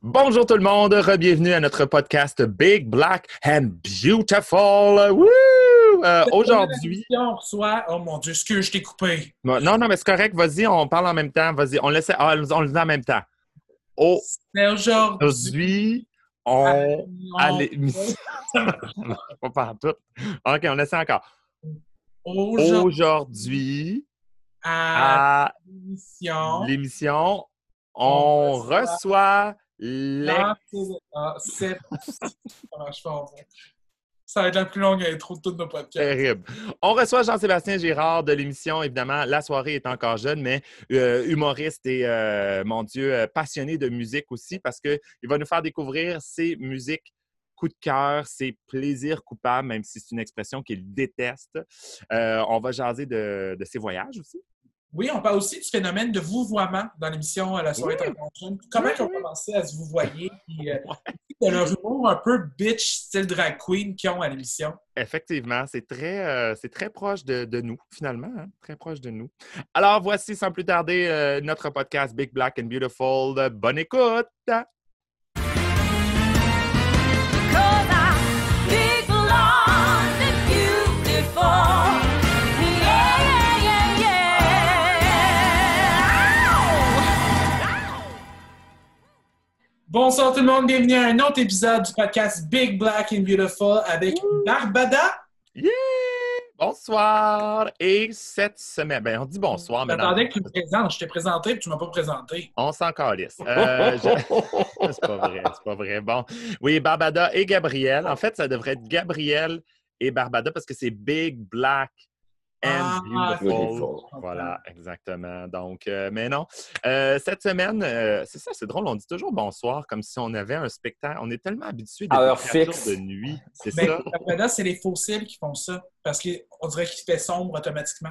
Bonjour tout le monde, bienvenue à notre podcast Big Black and Beautiful. Woo! Aujourd'hui... On reçoit... Oh mon Dieu, excuse, je t'ai coupé. Non, mais c'est correct, vas-y, on parle en même temps, vas-y, on le dit en même temps. C'est Aujourd'hui, on... Allez, pas partout. OK, on essaie encore. Aujourd'hui, à l'émission, on reçoit Ça va être la plus longue intro de toutes nos podcasts. Terrible. On reçoit Jean-Sébastien Girard de l'émission, évidemment, La soirée est encore jeune, mais humoriste et, mon Dieu, passionné de musique aussi, parce qu'il va nous faire découvrir ses musiques coup de cœur, ses plaisirs coupables, même si c'est une expression qu'il déteste. On va jaser de ses voyages aussi. Oui, on parle aussi du phénomène de vouvoiement dans l'émission La soirée est encore jeune. Comment ils ont commencé à se vouvoyer, puis de leur humour un peu bitch style drag queen qu'ils ont à l'émission. Effectivement, c'est très proche de nous, finalement, hein? Très proche de nous. Alors, voici, sans plus tarder, notre podcast Big Black and Beautiful. Bonne écoute! Bonsoir tout le monde, bienvenue à un autre épisode du podcast Big Black and Beautiful avec Barbada. Yeah! Bonsoir! Et cette semaine, on dit bonsoir, mais j'attendais que tu me présentes. Je t'ai présenté et tu ne m'as pas présenté. On s'en calisse. C'est pas vrai. Bon, oui, Barbada et Gabriel. En fait, ça devrait être Gabriel et Barbada parce que c'est Big Black and Beautiful. Voilà, exactement. Donc, mais non. Cette semaine, c'est ça, c'est drôle, on dit toujours bonsoir comme si on avait un spectacle. On est tellement habitués à heure fixe de nuit. C'est ça. Barbada, c'est les fossiles qui font ça parce qu'on dirait qu'il fait sombre automatiquement.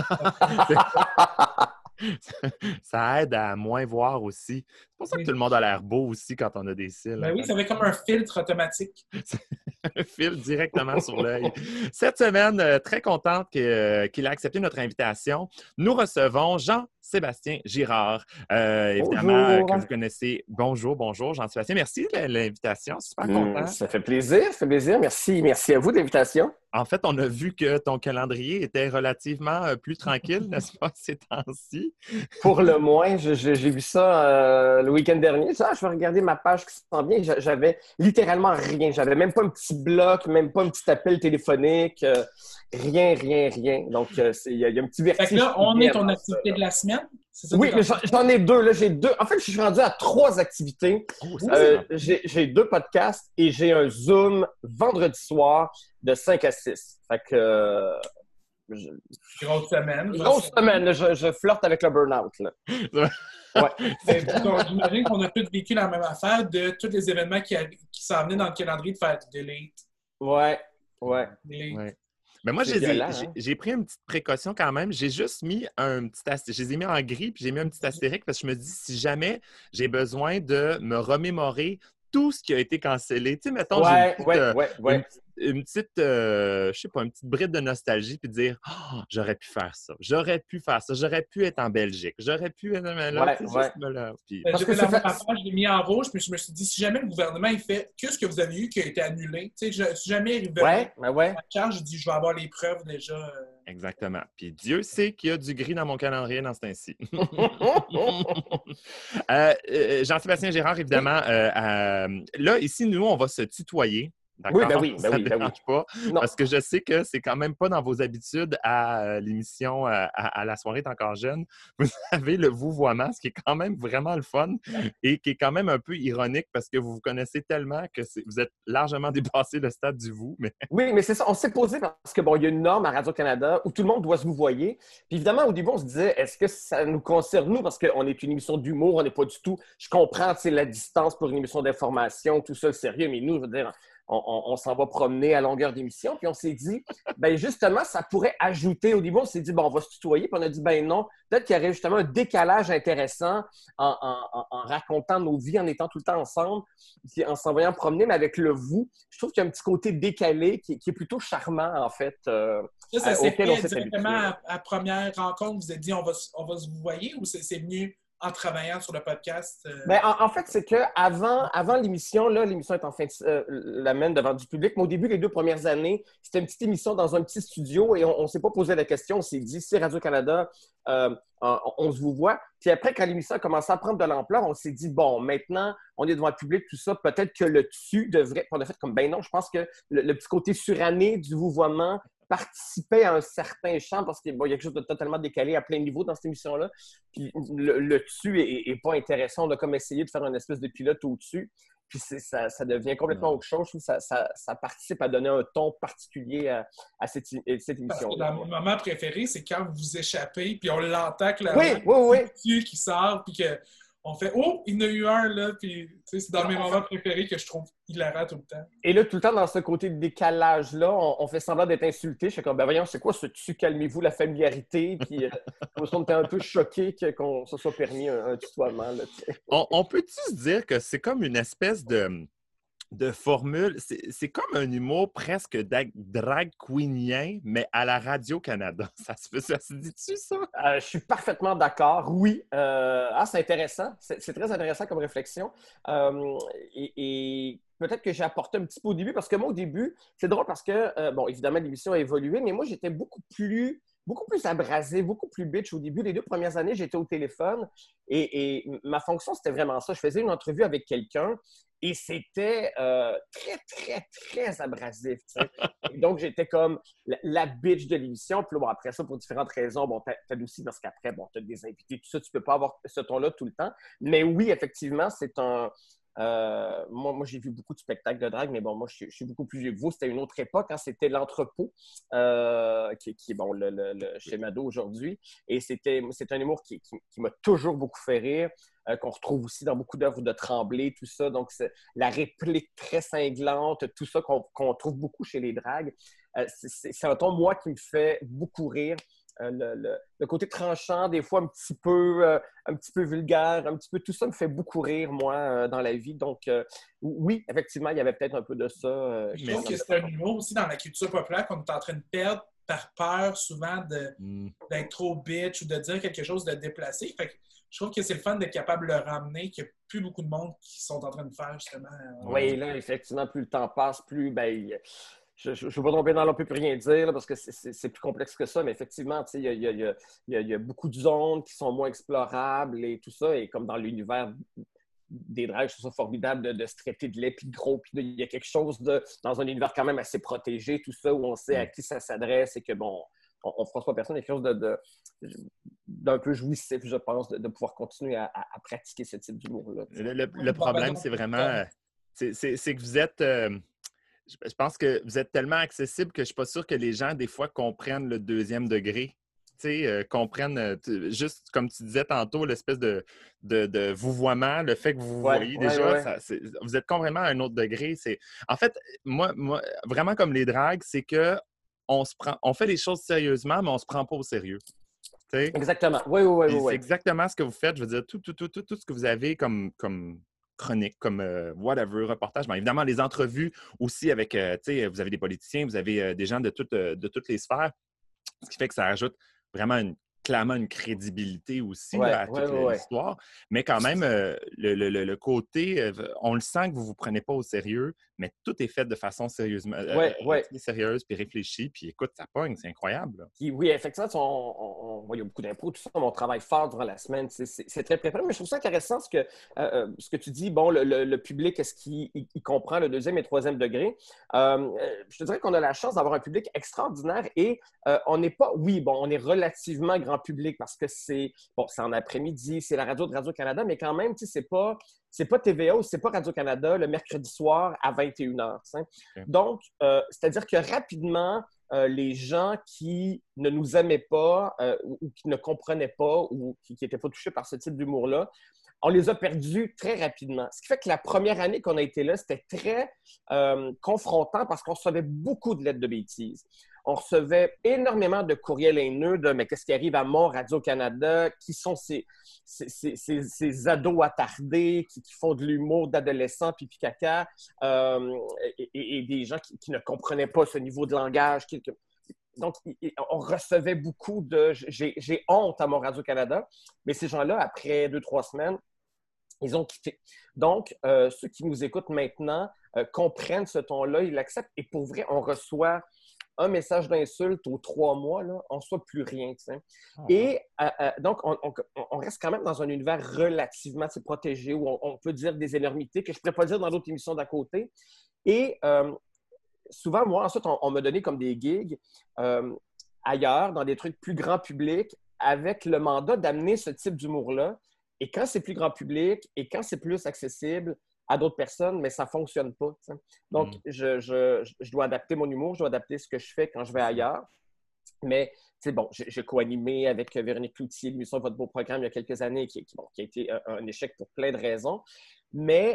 Ça aide à moins voir aussi. C'est pour ça que tout le monde a l'air beau aussi quand on a des cils. Ben oui, ça fait comme un filtre automatique. Un fil directement sur l'œil. Cette semaine, très contente qu'il ait accepté notre invitation. Nous recevons Jean-Sébastien Girard. Évidemment, que vous connaissez. Bonjour, Jean-Sébastien. Merci de l'invitation. Super content. Ça fait plaisir. Merci à vous de l'invitation. En fait, on a vu que ton calendrier était relativement plus tranquille, n'est-ce pas, ces temps-ci? Pour le moins, j'ai vu ça le week-end dernier. Je vais regarder ma page qui s'en vient. J'avais littéralement rien. J'avais même pas un petit bloc, même pas un petit appel téléphonique. Rien. Donc, il y a un petit vertige. Fait que là, on est ton activité de la semaine? Oui, mais j'en ai deux. Là, j'ai deux. En fait, je suis rendu à 3 activités. J'ai 2 podcasts et j'ai un Zoom vendredi soir de 5 à 6. Fait que... Grosse semaine. Je flirte avec le burn-out. Là. Ouais. J'imagine qu'on a tous vécu la même affaire de tous les événements qui s'en venaient dans le calendrier de faire delete. Ouais. Delete. Ouais. Mais moi, j'ai pris une petite précaution quand même. J'ai juste mis un petit astérique. Je les ai mis en gris, puis j'ai mis un petit astérique parce que je me dis, si jamais j'ai besoin de me remémorer tout ce qui a été cancellé, tu sais, mettons, une petite, je sais pas, une petite bride de nostalgie, puis dire, j'aurais pu faire ça, j'aurais pu être en Belgique, j'aurais pu être là, Puis... Je l'ai mis en rouge, puis je me suis dit, si jamais le gouvernement, il fait, qu'est-ce que vous avez eu qui a été annulé? Tu sais, si jamais il veut la charge, je dis, je vais avoir les preuves déjà. Exactement. Puis Dieu sait qu'il y a du gris dans mon calendrier dans ce temps-ci. Jean-Sébastien Girard, évidemment, là, ici, nous, on va se tutoyer. D'accord? Oui. Pas, parce que je sais que c'est quand même pas dans vos habitudes à l'émission à La soirée est encore jeune. Vous avez le vouvoiement, ce qui est quand même vraiment le fun et qui est quand même un peu ironique parce que vous vous connaissez tellement que vous êtes largement dépassé le stade du vous. Mais... Oui, mais c'est ça. On s'est posé parce que il y a une norme à Radio-Canada où tout le monde doit se vouvoyer. Puis évidemment, au début, on se disait, est-ce que ça nous concerne nous? Parce qu'on est une émission d'humour, on n'est pas du tout... Je comprends, la distance pour une émission d'information, tout ça, le sérieux, mais nous, je veux dire... On s'en va promener à longueur d'émission. Puis on s'est dit, justement, ça pourrait ajouter. Au début, on s'est dit, on va se tutoyer. Puis on a dit, non, peut-être qu'il y aurait justement un décalage intéressant en racontant nos vies, en étant tout le temps ensemble, puis en s'envoyant promener, mais avec le vous. Je trouve qu'il y a un petit côté décalé qui est plutôt charmant, en fait. Ça s'est fait directement à première rencontre. Vous avez dit, on va se vous voyer ou c'est venu en travaillant sur le podcast? Ben, en fait, c'est qu'avant l'émission, là, l'émission est en fin de la mène devant du public, mais au début, les 2 premières années, c'était une petite émission dans un petit studio et on ne s'est pas posé la question. On s'est dit, c'est Radio-Canada, on se vous voit. Puis après, quand l'émission a commencé à prendre de l'ampleur, on s'est dit, bon, maintenant, on est devant le public, tout ça, peut-être que le dessus devrait... On a fait comme, ben non, je pense que le petit côté suranné du vouvoiement participait à un certain champ parce qu'il y a quelque chose de totalement décalé à plein niveau dans cette émission-là. Puis le dessus est pas intéressant. On a comme essayé de faire une espèce de pilote au-dessus. Puis ça devient complètement autre chose. Je trouve que ça participe à donner un ton particulier à cette émission-là. Mon moment préféré, c'est quand vous échappez, puis on l'entend que oui. qui sort, puis qu'on fait « Oh, il y en a eu un, là! » Puis c'est dans mes moments préférés que je trouve hilarant tout le temps. Et là, tout le temps, dans ce côté de décalage-là, on fait semblant d'être insulté. Je suis comme, ben voyons, c'est quoi ce tu calmez-vous, la familiarité? Puis on était un peu choqués qu'on se soit permis un tutoiement. Là, on peut-tu se dire que c'est comme une espèce de formule? C'est comme un humour presque drag queenien, mais à la Radio-Canada. Ça se dit-tu, ça? Je suis parfaitement d'accord. Oui. C'est intéressant. C'est très intéressant comme réflexion. Et peut-être que j'ai apporté un petit peu au début, parce que moi, au début, c'est drôle parce que, bon, évidemment, l'émission a évolué, mais moi, j'étais beaucoup plus abrasé, beaucoup plus bitch au début. Les 2 premières années, j'étais au téléphone et ma fonction, c'était vraiment ça. Je faisais une entrevue avec quelqu'un et c'était très, très, très abrasif. Et donc, j'étais comme la bitch de l'émission. Puis là, bon, après ça, pour différentes raisons, bon, t'adoucis parce qu'après, bon, t'as des invités, tout ça, tu peux pas avoir ce ton-là tout le temps. Mais oui, effectivement, c'est un... moi, j'ai vu beaucoup de spectacles de drague, mais bon, moi, je suis beaucoup plus vieux que vous. C'était une autre époque, hein, c'était l'entrepôt, qui est bon, chez Mado aujourd'hui. Et c'est un humour qui m'a toujours beaucoup fait rire, qu'on retrouve aussi dans beaucoup d'œuvres de Tremblay, tout ça. Donc, c'est la réplique très cinglante, tout ça qu'on trouve beaucoup chez les dragues. C'est un ton, moi, qui me fait beaucoup rire. Le côté tranchant, des fois un petit peu vulgaire, un petit peu tout ça me fait beaucoup rire, moi, dans la vie. Donc, oui, effectivement, il y avait peut-être un peu de ça. Je trouve que c'est un humour aussi dans la culture populaire qu'on est en train de perdre par peur souvent d'être trop bitch ou de dire quelque chose de déplacé. Fait que je trouve que c'est le fun d'être capable de le ramener, qu'il n'y a plus beaucoup de monde qui sont en train de faire, justement. Oui, là, effectivement, plus le temps passe, plus... je ne vais pas tomber dans l'on ne peut plus rien dire là, parce que c'est plus complexe que ça, mais effectivement, il y a beaucoup de zones qui sont moins explorables et tout ça. Et comme dans l'univers des dragues, je trouve ça formidable de se traiter de laid puis de gros. Puis il y a quelque chose dans un univers quand même assez protégé, tout ça, où on sait à qui ça s'adresse et que, bon, on ne froisse pas personne. Il y a quelque chose d'un peu jouissif, je pense, de pouvoir continuer à pratiquer ce type d'humour-là. Le problème, c'est vraiment... c'est que vous êtes... je pense que vous êtes tellement accessible que je ne suis pas sûr que les gens, des fois, comprennent le 2e degré. Comprennent, juste comme tu disais tantôt, l'espèce de vouvoiement, le fait que vous voyez déjà, vous êtes complètement à un autre degré. En fait, moi, vraiment comme les dragues, c'est que on fait les choses sérieusement, mais on ne se prend pas au sérieux. T'sais? Exactement. Oui. C'est exactement ce que vous faites. Je veux dire, tout ce que vous avez comme chronique, comme whatever, reportage. Bien, évidemment, les entrevues aussi avec, vous avez des politiciens, vous avez des gens de toutes les sphères, ce qui fait que ça ajoute vraiment clairement une crédibilité aussi à toute l'histoire. Mais quand même, le côté, on le sent que vous ne vous prenez pas au sérieux, mais tout est fait de façon sérieusement sérieuse puis réfléchie. Puis écoute, ça pogne, c'est incroyable. Oui, effectivement, il y a beaucoup d'impôts, tout ça, on travaille fort durant la semaine, c'est très préparé. Mais je trouve ça intéressant ce que tu dis, bon, le public, est-ce qu'il comprend le 2e et 3e degré? Je te dirais qu'on a la chance d'avoir un public extraordinaire et on n'est pas, on est relativement grand public parce que c'est en après-midi, c'est la radio de Radio-Canada, mais quand même, c'est pas TVA ou c'est pas Radio-Canada le mercredi soir à 21h. Okay. Donc, c'est-à-dire que rapidement, les gens qui ne nous aimaient pas ou qui ne comprenaient pas ou qui n'étaient pas touchés par ce type d'humour-là, on les a perdus très rapidement. Ce qui fait que la première année qu'on a été là, c'était très confrontant parce qu'on recevait beaucoup de lettres de bêtises. On recevait énormément de courriels haineux de « mais qu'est-ce qui arrive à mon Radio-Canada? Qui sont ces ados attardés qui font de l'humour d'adolescents pipi caca? Et des gens qui ne comprenaient pas ce niveau de langage. donc, on recevait beaucoup de... J'ai honte à mon Radio-Canada, mais ces gens-là, après 2-3 semaines, ils ont quitté. Donc, ceux qui nous écoutent maintenant comprennent ce ton-là, ils l'acceptent. Et pour vrai, on reçoit un message d'insulte aux 3 mois, là, on ne reçoit plus rien. Et donc, on reste quand même dans un univers relativement protégé où on peut dire des énormités que je ne pourrais pas dire dans d'autres émissions d'à côté. Et souvent, moi, ensuite, on m'a donné comme des gigs ailleurs, dans des trucs plus grand public, avec le mandat d'amener ce type d'humour-là. Et quand c'est plus grand public et quand c'est plus accessible à d'autres personnes, mais ça ne fonctionne pas. T'sais. Donc, je dois adapter mon humour, je dois adapter ce que je fais quand je vais ailleurs. Mais, c'est bon, j'ai co-animé avec Véronique Cloutier l'émission Votre beau programme il y a quelques années qui a été un échec pour plein de raisons. Mais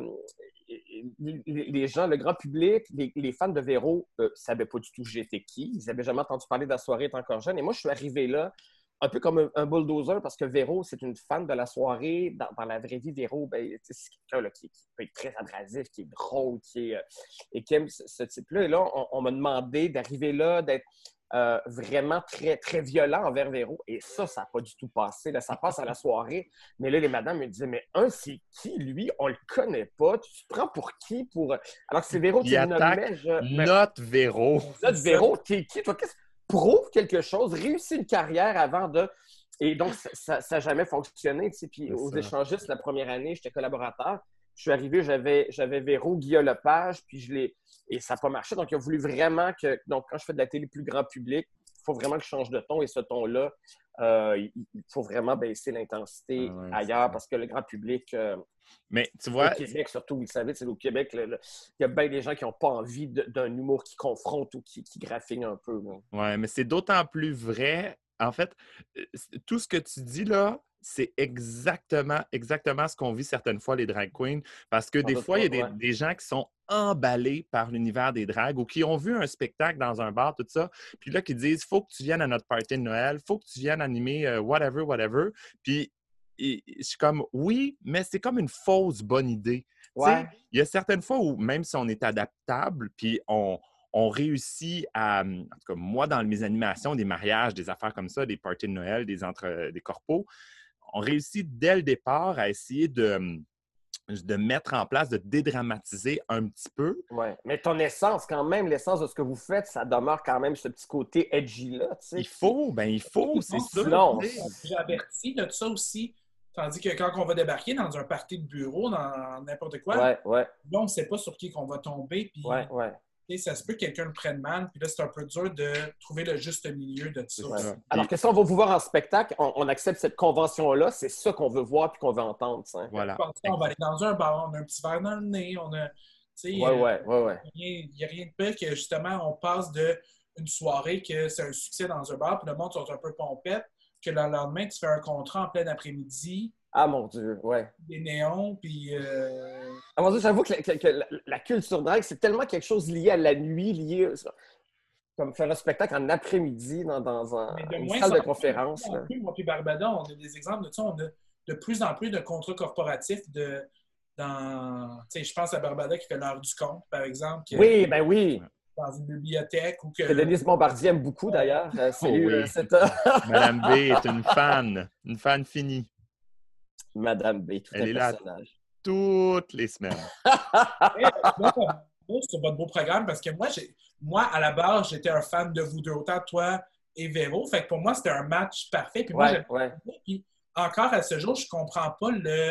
les gens, le grand public, les fans de Véro ne savaient pas du tout j'étais qui. Ils n'avaient jamais entendu parler de La soirée est encore jeune. Et moi, je suis arrivé là un peu comme un bulldozer parce que Véro, c'est une fan de La soirée. Dans la vraie vie, Véro, ben, c'est quelqu'un qui peut être très abrasif, qui est drôle, et qui aime ce type-là. Et là, on m'a demandé d'arriver là, d'être vraiment très, très violent envers Véro. Et ça n'a pas du tout passé. Là, ça passe à La soirée. Mais là, les madames me disaient, mais c'est qui, lui? On le connaît pas. Tu te prends pour qui? Alors que c'est Véro qui le nommait. Notre Véro. Notre Véro, t'es qui? Toi, prouve quelque chose, réussis une carrière avant de... Et donc, ça n'a jamais fonctionné. Puis aux échangistes, la première année, j'étais collaborateur. Je suis arrivé, j'avais Véro, Guillaume Lepage, puis et ça n'a pas marché. Donc, il a voulu vraiment que... Donc, quand je fais de la télé plus grand public, il faut vraiment que je change de ton. Et ce ton-là, il faut vraiment baisser l'intensité ailleurs parce que le grand public... Mais tu vois... Au Québec, surtout, vous le savez, c'est au Québec, il y a bien des gens qui n'ont pas envie d'un humour qui confronte ou qui graffigne un peu. Oui, mais c'est d'autant plus vrai. En fait, tout ce que tu dis là, c'est exactement ce qu'on vit certaines fois, les drag queens. Parce que des fois, il y a des gens qui sont emballés par l'univers des drags ou qui ont vu un spectacle dans un bar, tout ça, puis là, qui disent « Faut que tu viennes à notre party de Noël, faut que tu viennes animer whatever. » Puis, je suis comme « Oui, mais c'est comme une fausse bonne idée. » Ouais. Il y a certaines fois où, même si on est adaptable, puis on réussit à, en tout cas, moi, dans mes animations, des mariages, des affaires comme ça, des parties de Noël, des corpos, on réussit dès le départ à essayer de mettre en place, de dédramatiser un petit peu. Oui, mais ton essence, quand même, l'essence de ce que vous faites, ça demeure quand même ce petit côté edgy-là. Tu sais. Il faut, c'est ça. Non. J'ai averti de ça aussi. Tandis que quand on va débarquer dans un party de bureau, dans n'importe quoi, là, on ne sait pas sur qui qu'on va tomber. Puis, ça se peut que quelqu'un le prenne mal. Puis là, c'est un peu dur de trouver le juste milieu de tout ça. Alors que si on va vous voir en spectacle, on accepte cette convention-là. C'est ça qu'on veut voir puis qu'on veut entendre. Voilà. On va aller dans un bar, on a un petit verre dans le nez. Il n'y a rien de pire que justement, on passe d'une soirée que c'est un succès dans un bar, puis le monde sont un peu pompette, que le lendemain, tu fais un contrat en plein après-midi. Ah, mon Dieu, Des néons, puis... Ah, mon Dieu, j'avoue que la culture drague, c'est tellement quelque chose lié à la nuit, comme faire un spectacle en après-midi dans une salle de conférence. Moi puis Barbada, on a des exemples de ça. On a de plus en plus de contrats corporatifs je pense à Barbada qui fait l'heure du compte, par exemple. Oui. Dans une bibliothèque. Ou que Denise Bombardier aime beaucoup, d'ailleurs. Madame B est une fan finie. Madame B, tout Elle un est personnage. Là toutes les semaines. C'est votre beau programme parce que moi, à la base, j'étais un fan de vous deux, autant toi et Véro. Fait que pour moi, c'était un match parfait. Puis moi, puis encore à ce jour, je comprends pas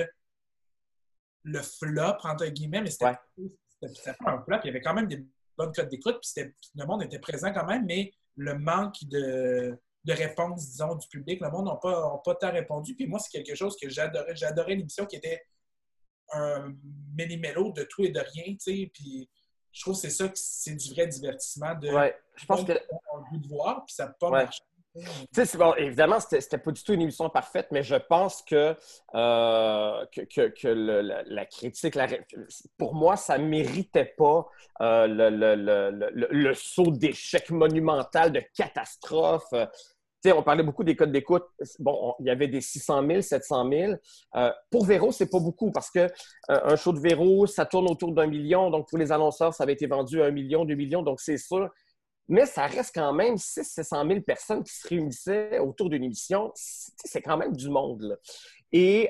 le flop, entre guillemets, mais c'était pas un flop. Il y avait quand même des bonnes codes d'écoute, puis le monde était présent quand même, mais le manque de réponse, disons, du public, le monde n'a pas tant répondu. Puis moi, c'est quelque chose que j'adorais. J'adorais l'émission qui était un méli-mélo de tout et de rien, tu sais, puis je trouve que c'est ça que c'est du vrai divertissement je pense que on a le goût de voir, puis ça n'a pas marché. Tu sais, évidemment, c'était pas du tout une émission parfaite, mais je pense que la critique, pour moi, ça méritait pas le saut d'échec monumental, de catastrophe. Tu sais, on parlait beaucoup des codes d'écoute. Bon, il y avait des 600 000, 700 000. Pour Véro, c'est pas beaucoup parce que un show de Véro, ça tourne autour d'1 million. Donc, pour les annonceurs, ça avait été vendu à 1 million, 2 millions. Donc, c'est sûr, Mais ça reste quand même 600 000 personnes qui se réunissaient autour d'une émission. C'est quand même du monde, là. Et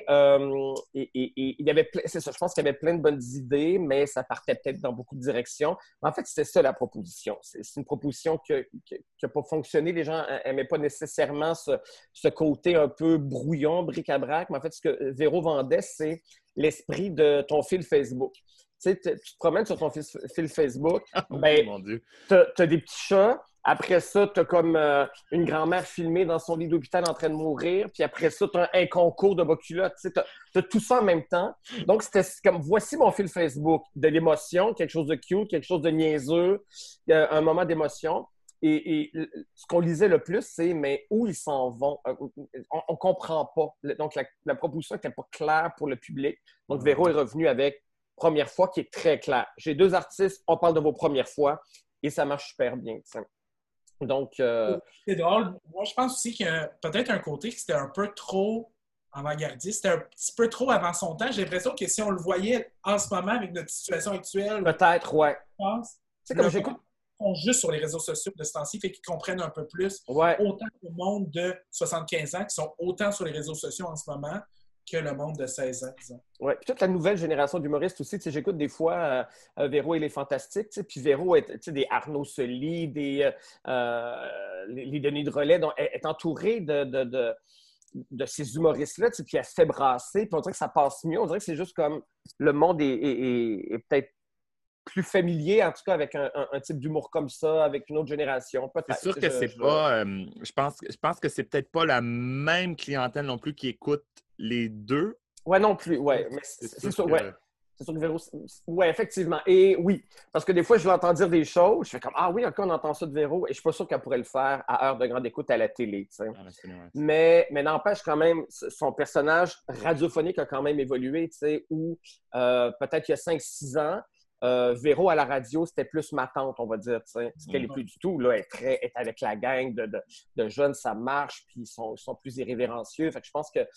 il y avait, c'est ça, je pense qu'il y avait plein de bonnes idées, mais ça partait peut-être dans beaucoup de directions. En fait, c'était ça la proposition. C'est une proposition qui n'a pas fonctionné. Les gens n'aimaient pas nécessairement ce côté un peu brouillon, bric-à-brac. Mais en fait, ce que Véro vendait, c'est l'esprit de ton fil Facebook. Tu sais, tu te promènes sur ton fil Facebook, ben, mon Dieu. tu as des petits chats. Après ça, tu as comme une grand-mère filmée dans son lit d'hôpital en train de mourir. Puis après ça, tu as un concours de bas-culottes. Tu as tout ça en même temps. Donc, c'était comme, voici mon fil Facebook. De l'émotion, quelque chose de cute, quelque chose de niaiseux, un moment d'émotion. Et ce qu'on lisait le plus, c'est, mais où ils s'en vont? On ne comprend pas. Donc, la proposition n'était pas claire pour le public. Donc, Véro est revenu avec première fois qui est très clair. J'ai 2 artistes, on parle de vos premières fois et ça marche super bien. T'sais. Donc, c'est drôle. Moi, je pense aussi qu'il y a peut-être un côté que c'était un peu trop avant-gardiste. C'était un petit peu trop avant son temps. J'ai l'impression que si on le voyait en ce moment avec notre situation actuelle, peut-être, ouais. Je pense. C'est comme j'écoute. Juste sur les réseaux sociaux de ce temps-ci, fait qu'ils comprennent un peu plus. Ouais. Autant le monde de 75 ans qui sont autant sur les réseaux sociaux en ce moment que le monde de 16 ans, disons. Oui, puis toute la nouvelle génération d'humoristes aussi. J'écoute des fois Véro et les Fantastiques, puis Véro est des Arnaud Soli, les Denis de Relais, donc elle est entourée de ces humoristes-là, puis elle se fait brasser, puis on dirait que ça passe mieux. On dirait que c'est juste comme le monde est peut-être plus familier, en tout cas, avec un type d'humour comme ça, avec une autre génération. C'est sûr que c'est pas... je pense que c'est peut-être pas la même clientèle non plus qui écoute les deux. Ouais, non plus, ouais. Mais c'est sûr, ouais. C'est sûr que Véro... Oui, effectivement. Et oui, parce que des fois, je l'entends dire des choses, je fais comme, ah oui, encore on entend ça de Véro, et je suis pas sûr qu'elle pourrait le faire à heure de grande écoute à la télé, tu sais. Mais n'empêche quand même, son personnage radiophonique a quand même évolué, tu sais, où peut-être il y a 5-6 ans, Véro à la radio, c'était plus ma tante, on va dire, tu sais. Ce qu'elle n'est plus du tout, là, elle est avec la gang de jeunes, ça marche, puis ils sont plus irrévérencieux. Fait que je pense que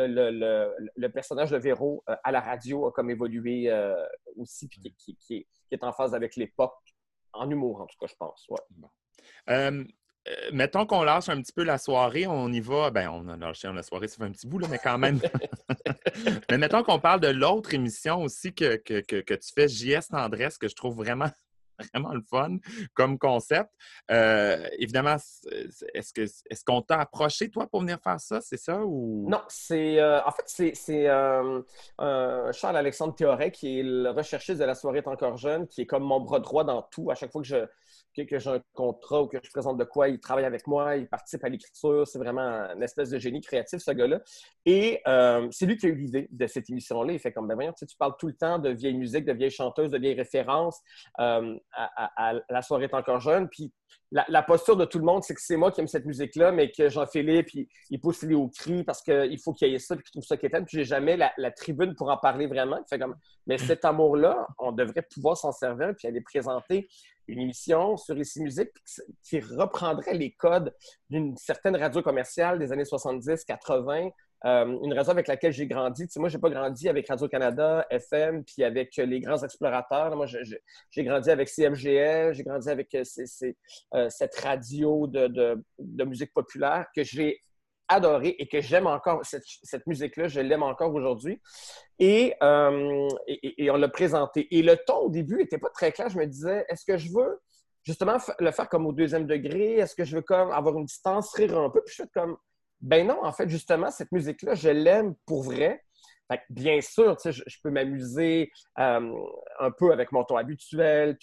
le personnage de Véro à la radio a comme évolué aussi, puis qui est en phase avec l'époque, en humour, en tout cas, je pense. Ouais. Bon. Mettons qu'on lâche un petit peu la soirée, on y va. Ben, on a lâché la soirée, ça fait un petit bout, là, mais quand même. Mais mettons qu'on parle de l'autre émission aussi que tu fais, JS Tendresse, que je trouve vraiment, vraiment le fun comme concept. Évidemment, est-ce qu'on t'a approché, toi, pour venir faire ça? C'est ça? Ou... Non, en fait, c'est Charles-Alexandre Théoret, qui est le recherchiste de La soirée est encore jeune, qui est comme mon bras droit dans tout. À chaque fois que j'ai un contrat ou que je présente de quoi, il travaille avec moi, il participe à l'écriture. C'est vraiment une espèce de génie créatif, ce gars-là. Et c'est lui qui a eu l'idée de cette émission-là. Il fait comme, ben voyons, tu parles tout le temps de vieille musique, de vieilles chanteuses, de vieilles références à La soirée est encore jeune. Puis la posture de tout le monde, c'est que c'est moi qui aime cette musique-là, mais que Jean-Philippe, il pousse les hauts cris parce qu'il faut qu'il y ait ça, puis qu'il trouve ça quétaine. Puis j'ai jamais la tribune pour en parler vraiment. Il fait comme, mais cet amour-là, on devrait pouvoir s'en servir, puis aller présenter une émission sur Ici Musique qui reprendrait les codes d'une certaine radio commerciale des années 70-80, une radio avec laquelle j'ai grandi. Tu sais, moi, je n'ai pas grandi avec Radio-Canada, FM, puis avec les grands explorateurs. Moi, j'ai grandi avec CMGL, j'ai grandi avec cette radio de musique populaire que j'ai adorée et que j'aime encore. Cette musique-là, je l'aime encore aujourd'hui. Et on l'a présenté. Et le ton, au début, n'était pas très clair. Je me disais, est-ce que je veux justement le faire comme au 2e degré? Est-ce que je veux comme avoir une distance, rire un peu? Puis je suis comme, ben non, en fait, justement, cette musique-là, je l'aime pour vrai. Fait que, bien sûr, tu sais, je peux m'amuser un peu avec mon ton habituel,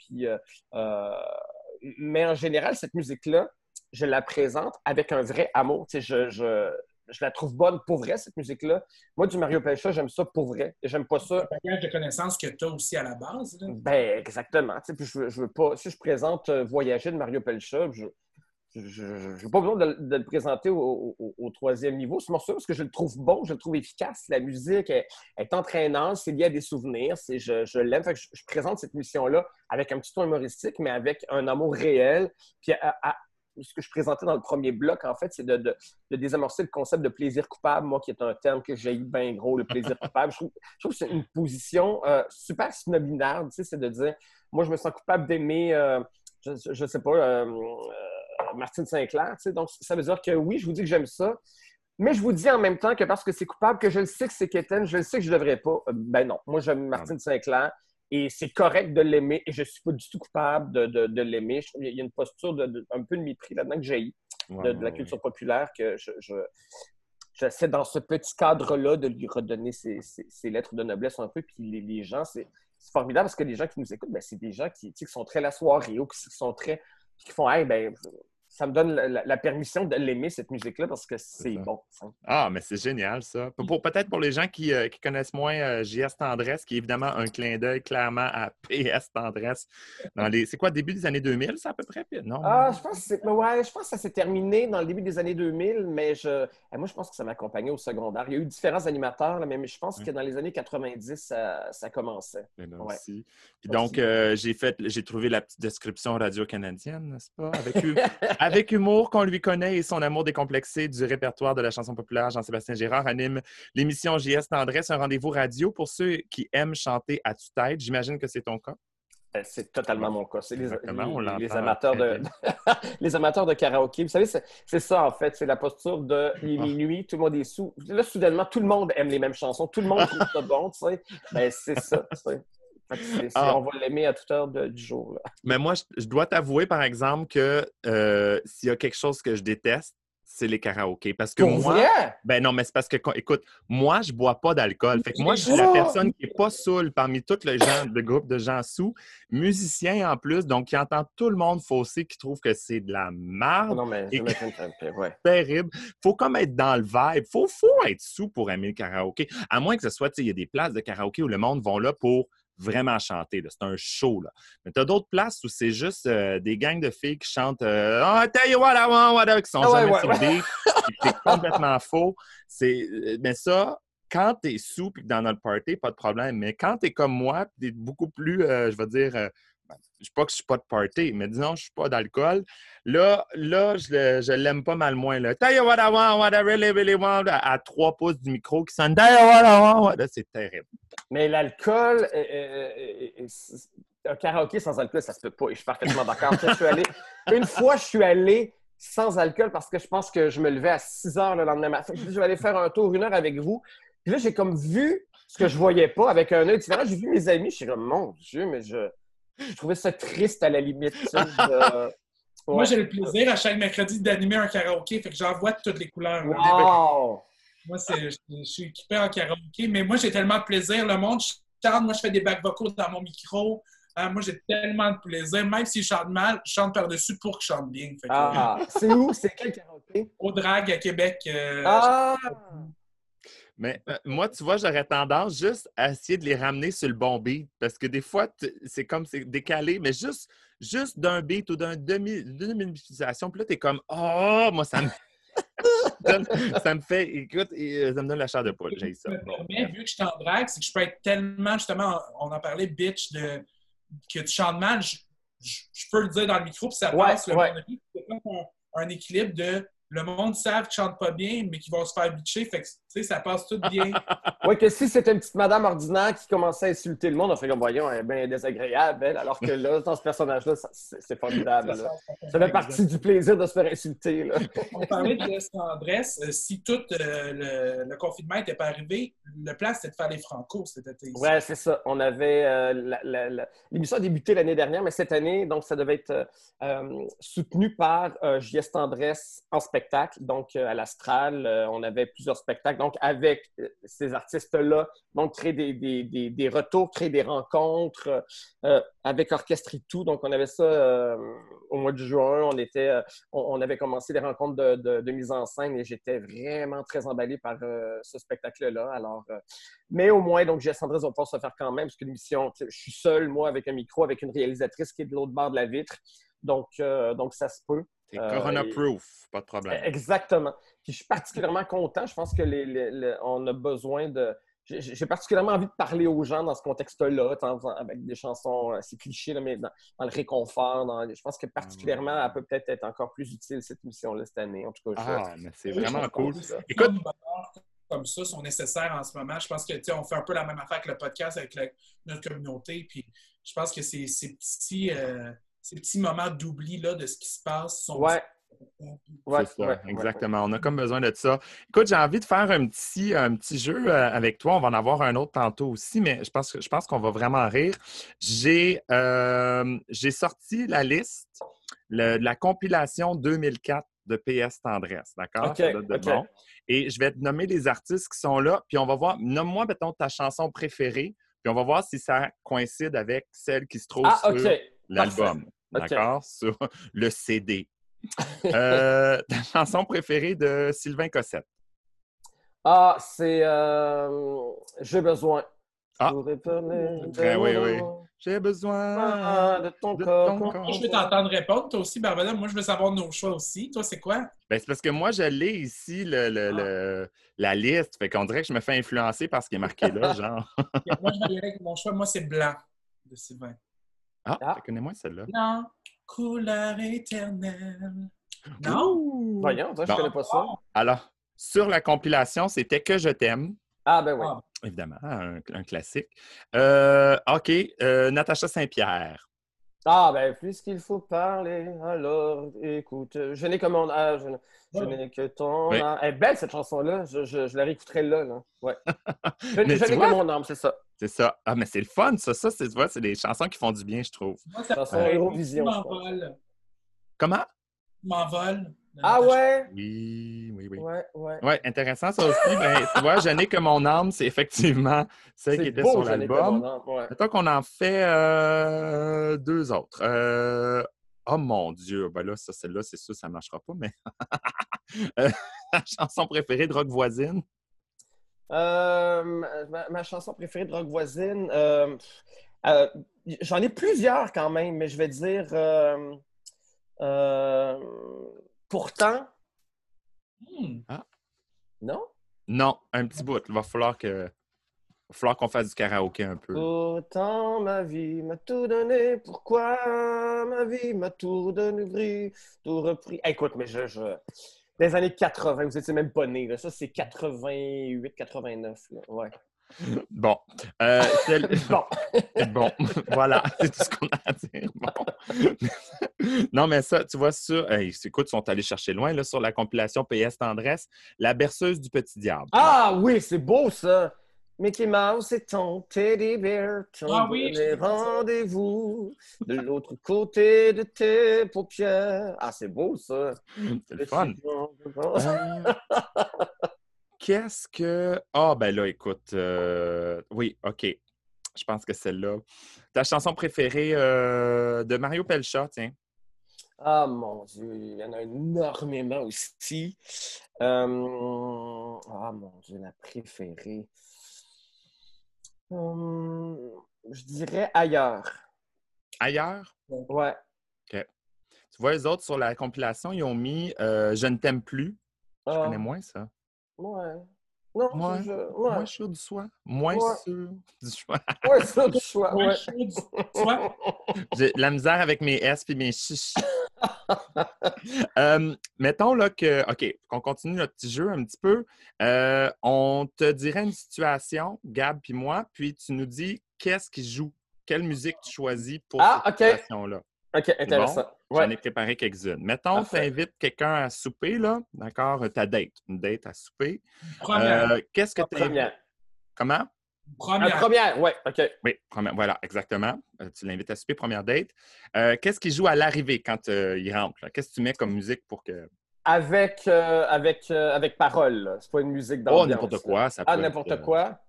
mais en général, cette musique-là, je la présente avec un vrai amour. Tu sais, je la trouve bonne pour vrai, cette musique-là. Moi, du Mario Pelcha, j'aime ça pour vrai. J'aime pas ça. C'est un bagage de connaissances que tu as aussi à la base. Là. Ben, exactement. Tu sais, puis je veux pas... Si je présente Voyager de Mario Pelcha, je n'ai pas besoin de le présenter au 3e niveau, ce morceau, parce que je le trouve bon, je le trouve efficace. La musique est entraînante, c'est lié à des souvenirs. Je l'aime. Fait que je présente cette mission-là avec un petit ton humoristique, mais avec un amour réel. Puis ce que je présentais dans le premier bloc, en fait, c'est de désamorcer le concept de plaisir coupable, moi, qui est un terme que j'ai bien gros, le plaisir coupable. Je trouve que c'est une position super snobinarde, tu sais, c'est de dire, moi, je me sens coupable d'aimer je sais pas, Martine Sinclair, tu sais. Donc, ça veut dire que oui, je vous dis que j'aime ça. Mais je vous dis en même temps que parce que c'est coupable, que je le sais que c'est quétaine, je le sais que je ne devrais pas. Ben non, moi, j'aime Martine Sinclair et c'est correct de l'aimer et je ne suis pas du tout coupable de l'aimer. Il y a une posture un peu de mépris là-dedans que j'ai de la culture populaire que j'essaie dans ce petit cadre-là de lui redonner ses lettres de noblesse un peu. Puis les gens, c'est formidable parce que les gens qui nous écoutent, ben, c'est des gens qui sont très la soirée ou qui sont très... qui font « Hey, ben, ça me donne la permission de l'aimer, cette musique-là, parce que c'est bon. » Ah, mais c'est génial, ça. Peut-être pour les gens qui connaissent moins J.S. Tendresse, qui est évidemment un clin d'œil clairement à P.S. Tendresse. C'est quoi, début des années 2000, ça, à peu près? Non? Je pense que ça s'est terminé dans le début des années 2000, mais moi, je pense que ça m'accompagnait au secondaire. Il y a eu différents animateurs, là, mais je pense que dans les années 90, ça commençait. Aussi. Puis donc, j'ai trouvé la petite description radio-canadienne, n'est-ce pas? Avec humour qu'on lui connaît et son amour décomplexé du répertoire de la chanson populaire, Jean-Sébastien Girard anime l'émission J.S. Tendresse, un rendez-vous radio pour ceux qui aiment chanter à tue-tête. J'imagine que c'est ton cas. C'est totalement mon cas. C'est les amateurs les amateurs de karaoké. Vous savez, c'est ça, en fait. C'est la posture de minuit, tout le monde est sous. Là, soudainement, tout le monde aime les mêmes chansons. Tout le monde trouve ça bon, tu sais. Ben, c'est ça, tu sais. On va l'aimer à toute heure du jour. Là. Mais moi, je dois t'avouer, par exemple, que s'il y a quelque chose que je déteste, c'est les karaokés. Parce que vrai? Ben non, mais c'est parce que, écoute, moi, je bois pas d'alcool. Fait que moi, je suis la personne qui est pas saoule parmi tous le groupe de gens sous, musicien en plus, donc qui entend tout le monde fausser, qui trouve que c'est de la merde. Non, mais je ouais. Terrible. Faut comme être dans le vibe. Faut être sous pour aimer le karaoké. À moins que ce soit, tu sais, il y a des places de karaoké où le monde vont là pour vraiment chanter. C'est un show. Là. Mais tu as d'autres places où c'est juste des gangs de filles qui chantent tell you what I want, qui sont jamais sur le beat. C'est complètement faux. Mais ça, quand tu es sous et que dans notre party, pas de problème. Mais quand tu es comme moi, tu es beaucoup plus, je vais dire, je ne dis pas que je suis pas de party, mais disons, je ne suis pas d'alcool. Là, je l'aime pas mal moins. Là. Tell you what I want, what I really, really want, à 3 pouces du micro qui sonne tell you what I want. Là, c'est terrible. Mais l'alcool, un karaoké sans alcool, ça se peut pas. Et je suis parfaitement d'accord. Une fois, je suis allé sans alcool parce que je pense que je me levais à 6 heures le lendemain matin. Je vais aller faire un tour 1 heure avec vous. Puis là, j'ai comme vu ce que je voyais pas avec un œil différent. J'ai vu mes amis. Je suis comme, mon Dieu, mais je trouvais ça triste à la limite. Moi, j'ai le plaisir à chaque mercredi d'animer un karaoké. Fait que j'en vois de toutes les couleurs. Wow! Moi, je suis équipé en karaoké, mais moi, j'ai tellement de plaisir. Le monde chante, moi, je fais des back vocals dans mon micro. Moi, j'ai tellement de plaisir. Même si je chante mal, je chante par-dessus pour que je chante bien. Fait que, c'est où? C'est quel karaoké? Au Drag à Québec. Mais moi, tu vois, j'aurais tendance juste à essayer de les ramener sur le bon beat. Parce que des fois, c'est comme c'est décalé, mais juste d'un beat ou d'une demi-utilisation. Puis là, t'es comme moi, ça me fait, écoute, ça me donne la chair de poule. J'ai ça. Mais vu que je suis en drague, c'est que je peux être tellement, justement, on en parlait, bitch, que tu chantes mal, je peux le dire dans le micro, puis ça passe. C'est comme un équilibre de le monde savent qu'ils ne chantent pas bien, mais qu'ils vont se faire bitcher. Fait que, tu sais, ça passe tout bien. Oui, que si c'était une petite madame ordinaire qui commençait à insulter le monde, on fait comme, voyons, elle est bien désagréable, elle. Alors que là, dans ce personnage-là, c'est formidable. Ça fait partie du plaisir de se faire insulter. Là. On parlait de J.S. Tendresse. Si tout le confinement n'était pas arrivé, le plan, c'était de faire les Franco cet été. Oui, c'est ça. On avait... l'émission a débuté l'année dernière, mais cette année, donc, ça devait être soutenu par J.S. Tendresse en spectacle. Donc, à l'Astral, on avait plusieurs spectacles. Donc, avec ces artistes-là, donc, créer des retours, créer des rencontres avec Orchestre et tout. Donc, on avait ça au mois de juin. On avait commencé les rencontres de mise en scène et j'étais vraiment très emballé par ce spectacle-là. Alors, mais au moins, donc, J.S. Tendresse va pouvoir se faire quand même parce que l'émission, je suis seul, moi, avec un micro, avec une réalisatrice qui est de l'autre bord de la vitre. Donc ça se peut. C'est Corona-proof, pas de problème. Exactement. Puis je suis particulièrement content. Je pense que on a besoin de... J'ai particulièrement envie de parler aux gens dans ce contexte-là, avec des chansons, c'est cliché, là, mais dans le réconfort. Je pense que particulièrement, elle peut peut-être être encore plus utile, cette émission-là, cette année. En tout cas, mais c'est vraiment cool. Écoute, comme ça sont nécessaires en ce moment. Je pense que on fait un peu la même affaire que le podcast avec notre communauté. Puis je pense que ces petits... ces petits moments d'oubli là, de ce qui se passe sont Ouais, c'est ça, exactement. On a comme besoin de ça. Écoute, j'ai envie de faire un petit jeu avec toi. On va en avoir un autre tantôt aussi, mais je pense qu'on va vraiment rire. J'ai sorti la liste de la compilation 2004 de PS Tendresse, d'accord? Ça date de bon. Et je vais te nommer les artistes qui sont là, puis on va voir, nomme-moi, mettons, ta chanson préférée, puis on va voir si ça coïncide avec celle qui se trouve sur l'album, d'accord? Sur le CD. Ta chanson préférée de Sylvain Cossette? Ah, c'est J'ai besoin. Ah, oui. J'ai besoin de ton corps. Moi, je veux t'entendre répondre. Toi aussi, Barbara. Moi, je veux savoir nos choix aussi. Toi, c'est quoi? Ben, c'est parce que moi, je l'ai ici, la liste. Fait qu'on dirait que je me fais influencer par ce qui est marqué là, genre. Moi, je vais y aller avec mon choix. Moi, c'est Blanc de Sylvain. Ah, connais-moi celle-là. Blanc, couleur éternelle. Non? Ouh. Voyons, je ne connais pas ça. Alors, sur la compilation, c'était Que je t'aime. Ah, ben oui. Évidemment, un classique. OK, Natacha Saint-Pierre. Ah, ben, puisqu'il faut parler, alors écoute. Je n'ai que mon âge, je n'ai que ton âme. Elle est belle, cette chanson-là. Je la réécouterai là. Ouais. Je n'ai que mon âme, c'est ça. C'est ça. Ah, mais c'est le fun, ça. Ça, c'est, tu vois, c'est des chansons qui font du bien, je trouve. Moi, ça chanson Eurovision, je pense. Comment? M'envole. Ah ouais? Oui. Ouais. Intéressant ça aussi. Ben, tu vois, Je n'ai que mon âme, c'est effectivement celle qui était sur l'album. Mettons qu'on en fait deux autres. Oh mon Dieu, ben là, celle-là, c'est sûr, ça ne marchera pas, mais la chanson préférée de Rock Voisine? Ma chanson préférée de Rock Voisine, j'en ai plusieurs quand même, mais je vais dire Pourtant. Ah. Non? Non, un petit bout. Il va falloir qu'on fasse du karaoké un peu. Pourtant, ma vie m'a tout donné. Pourquoi ma vie m'a tout redonné, tout repris? Hey, écoute, mais des années 80, vous étiez même pas nés. Là. Ça, c'est 88, 89. Là. Ouais. Bon. Bon. Bon, voilà, c'est tout ce qu'on a à dire. Bon. Non, mais ça, tu vois, écoute, ils sont allés chercher loin là, sur la compilation PS Tendresse, La berceuse du petit diable. Ah oui, c'est beau ça! Mickey Mouse, c'est ton teddy bear, les rendez-vous de l'autre côté de tes paupières. Ah, c'est beau ça! C'est le fun. Qu'est-ce que... Ah, ben là, écoute, oui, OK. Je pense que celle-là. Ta chanson préférée de Mario Pelcha, tiens. Ah, mon Dieu, il y en a énormément aussi. Ah, mon Dieu, la préférée. Je dirais Ailleurs. Ailleurs? Ouais. OK. Tu vois, les autres, sur la compilation, ils ont mis Je ne t'aime plus. Je connais moins ça. Ouais. Non, moins sûr du choix. Moins sûr du choix. Moins sûr du choix, ouais. J'ai la misère avec mes S puis mes chiches. Mettons là que, OK, qu'on continue notre petit jeu un petit peu. On te dirait une situation, Gab puis moi, puis tu nous dis qu'est-ce qui joue, quelle musique tu choisis pour cette situation-là. OK, intéressant. Bon? Ouais. J'en ai préparé quelques-unes. Mettons, tu invites quelqu'un à souper, là, d'accord? Ta date, une date à souper. Qu'est-ce que tu invites? Comment? Première, ouais, OK. Oui, première, voilà, exactement. Tu l'invites à souper, première date. Qu'est-ce qui joue à l'arrivée quand il rentre? Là? Qu'est-ce que tu mets comme musique pour que... Avec parole, c'est pas une musique d'ambiance. Oh, n'importe quoi. Ça peut n'importe quoi.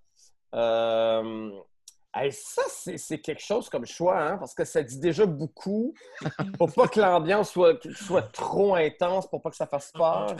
Ça, c'est quelque chose comme choix, hein, parce que ça dit déjà beaucoup pour pas que l'ambiance soit trop intense, pour pas que ça fasse peur.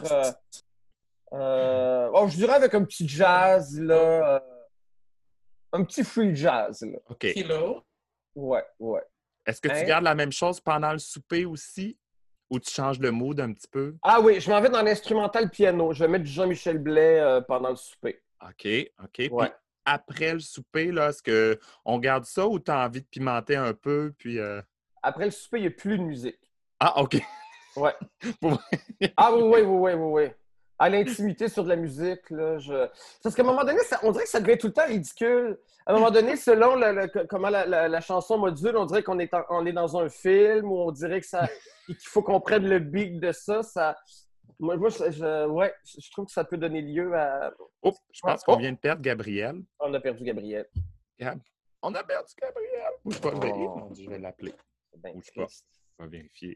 Je dirais avec un petit jazz, là, un petit free jazz. Là. OK. Kilo. Ouais. Est-ce que tu gardes la même chose pendant le souper aussi? Ou tu changes le mood un petit peu? Ah oui, je m'en vais dans l'instrumental piano. Je vais mettre du Jean-Michel Blais pendant le souper. OK. Ouais. Puis après le souper, là, est-ce qu'on garde ça ou tu as envie de pimenter un peu? Puis, Après le souper, il n'y a plus de musique. Ah, OK. Ouais. Ah oui. À l'intimité sur de la musique, là, parce qu'à un moment donné, on dirait que ça devient tout le temps ridicule. À un moment donné, selon comment la chanson module, on dirait qu'on est, on est dans un film, ou on dirait qu'il faut qu'on prenne le beat de ça. Moi je trouve que ça peut donner lieu à... Oh, je pense qu'on vient de perdre Gabriel. On a perdu Gabriel. On a perdu Gabriel. Bouge pas, je vais l'appeler. Bouge pas. On va vérifier.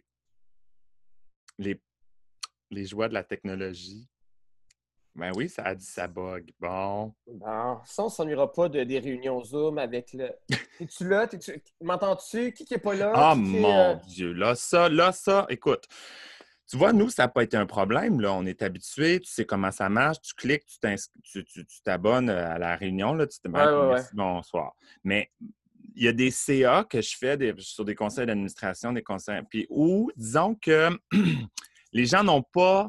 Les joies de la technologie. Ben oui, ça a dit ça bug. Bon. Bon, ça, on s'ennuiera pas des réunions Zoom avec le... Es-tu là? M'entends-tu? Qui est pas là? Ah, mon Dieu! Là, ça, écoute. Tu vois, nous, ça n'a pas été un problème. Là. On est habitués, tu sais comment ça marche, tu cliques, tu t'abonnes à la réunion, là, tu te mets merci, bonsoir. Mais il y a des CA que je fais sur des conseils d'administration, des conseils, puis où, disons que les gens n'ont pas,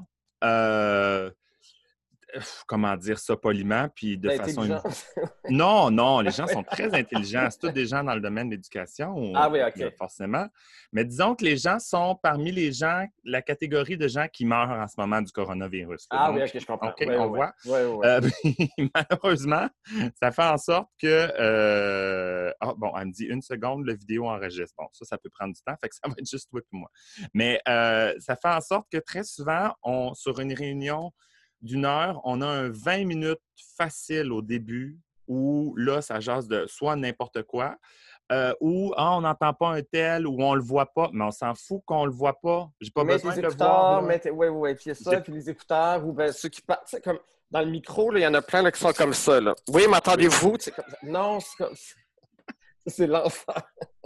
comment dire ça poliment, puis de façon... Non, les gens sont très intelligents. C'est tous des gens dans le domaine de l'éducation, ah oui, OK. Forcément. Mais disons que les gens sont parmi les gens, la catégorie de gens qui meurent en ce moment du coronavirus. Ah donc, oui, OK, je comprends. OK, on voit. Malheureusement, ça fait en sorte que... elle me dit 1 seconde, la vidéo enregistre. Bon, ça peut prendre du temps, fait que ça va être juste toi et moi. Mais ça fait en sorte que très souvent, sur une réunion d'1 heure, on a un 20 minutes facile au début où là, ça jase de soit n'importe quoi, ou on n'entend pas un tel, ou on le voit pas, mais on s'en fout qu'on le voit pas. J'ai pas besoin de le voir. Oui, puis ça, puis les écouteurs, ou bien ceux qui parlent, tu sais, comme dans le micro, il y en a plein là, qui sont comme ça. Là. Oui, m'entendez-vous? Non, c'est comme ça. C'est l'enfer.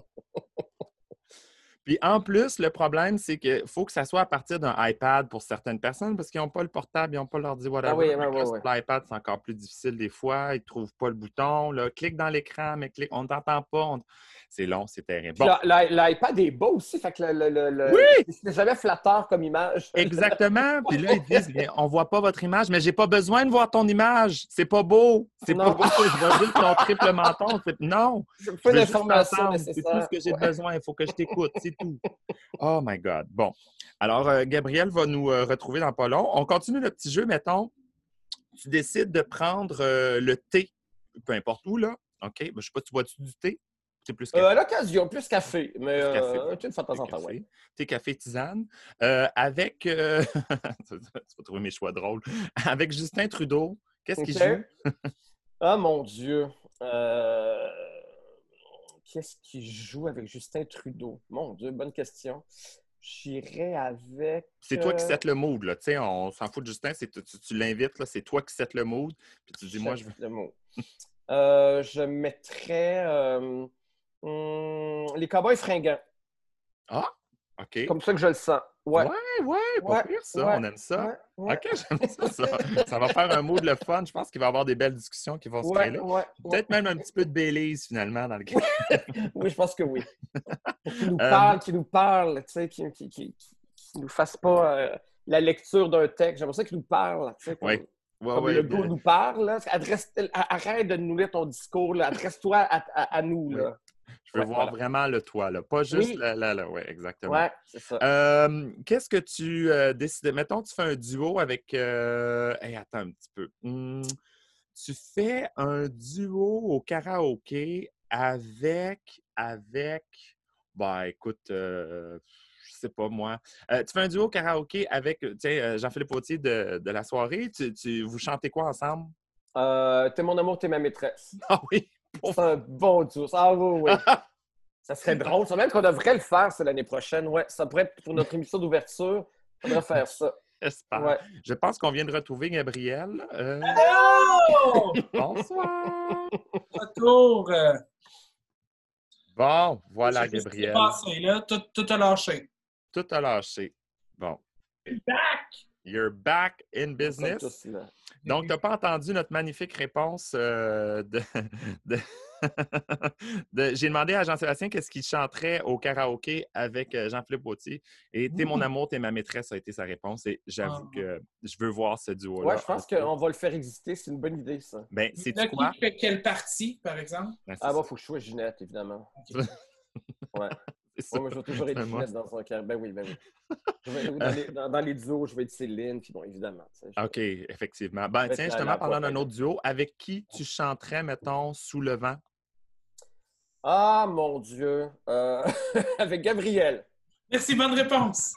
Puis en plus, le problème, c'est qu'il faut que ça soit à partir d'un iPad pour certaines personnes parce qu'ils n'ont pas le portable, ils n'ont pas l'ordi, whatever. Sur l'iPad, c'est encore plus difficile des fois. Ils ne trouvent pas le bouton. Là. Clique dans l'écran, mais on ne t'entend pas. C'est long, c'est terrible. Bon. L'iPad est beau aussi, fait que oui! c'est jamais flatteur comme image. Exactement. Puis là, ils disent, on ne voit pas votre image, mais j'ai pas besoin de voir ton image. C'est pas beau. C'est pas beau. Je vois juste ton triple menton. Non. Je veux l'information nécessaire. C'est tout ce que j'ai besoin. Il faut que je t'écoute. C'est tout. Oh my God. Bon. Alors, Gabriel va nous retrouver dans pas long. On continue le petit jeu, mettons. Tu décides de prendre le thé, peu importe où, là. OK? Ben, je ne sais pas, tu bois-tu du thé? C'est plus café. À l'occasion, plus café. Mais une fois de temps en temps, oui. Thé, café, tisane. Avec... tu vas trouver mes choix drôles. Avec Justin Trudeau, qu'est-ce qu'il joue? Ah, mon Dieu. Qu'est-ce qu'il joue avec Justin Trudeau? Mon Dieu, bonne question. J'irais avec... C'est toi qui set le mood, là. Tu sais, on s'en fout de Justin, tu l'invites, là. C'est toi qui set le mood. Puis tu dis, moi, je veux... le mood. Je mettrais... les Cowboys fringants. Ah, OK. Comme ça que je le sens. Ouais, pas pire ça, on aime ça. OK, j'aime ça. Ça va faire un mood le fun. Je pense qu'il va y avoir des belles discussions qui vont se créer là. Peut-être même un petit peu de Baileys, finalement, dans le cas. Oui, je pense que oui. Qui nous parle, tu sais, qui nous fasse pas la lecture d'un texte. J'aimerais ça qu'il nous parle, tu sais, comme le gars nous parle. Là. Arrête de nous lire ton discours, là. Adresse-toi à nous, là. Je veux voir vraiment le toi, là. Pas juste oui, exactement. Oui, c'est ça. Qu'est-ce que tu décides? Mettons, tu fais un duo avec... attends un petit peu. Tu fais un duo au karaoké avec... Ben, écoute, je sais pas, moi. Tu fais un duo au karaoké avec, Jean-Philippe Autier de la soirée. Vous chantez quoi ensemble? T'es mon amour, t'es ma maîtresse. Ah oui! C'est un bon duo. Ah oui. Ça serait drôle. Ça même qu'on devrait le faire, c'est l'année prochaine. Ouais, ça pourrait être pour notre émission d'ouverture. On devrait faire ça. J'espère. Ouais. Je pense qu'on vient de retrouver Gabriel. Allô! Bonsoir! Retour! Bon, voilà, Gabriel. Passé, là. Tout a lâché. Tout a lâché. Bon. You're back in business. Donc, tu n'as pas entendu notre magnifique réponse J'ai demandé à Jean-Sébastien qu'est-ce qu'il chanterait au karaoké avec Jean-Philippe Autier. Et « T'es mon amour, t'es ma maîtresse » a été sa réponse. Et j'avoue que je veux voir ce duo-là. Oui, je pense qu'on va le faire exister. C'est une bonne idée, ça. Ben, c'est quoi? Qui fait quelle partie, par exemple? Il faut que je sois Ginette, évidemment. Ouais. ça. Moi, je vais toujours être Ginette dans un cœur. Ben oui, ben oui. Dans les duos, je vais être Céline, puis bon, évidemment. OK, effectivement. Ben, tiens, justement, parlant d'un autre duo, avec qui tu chanterais, mettons, Sous le vent? Ah, mon Dieu! Avec Gabriel. Merci, bonne réponse.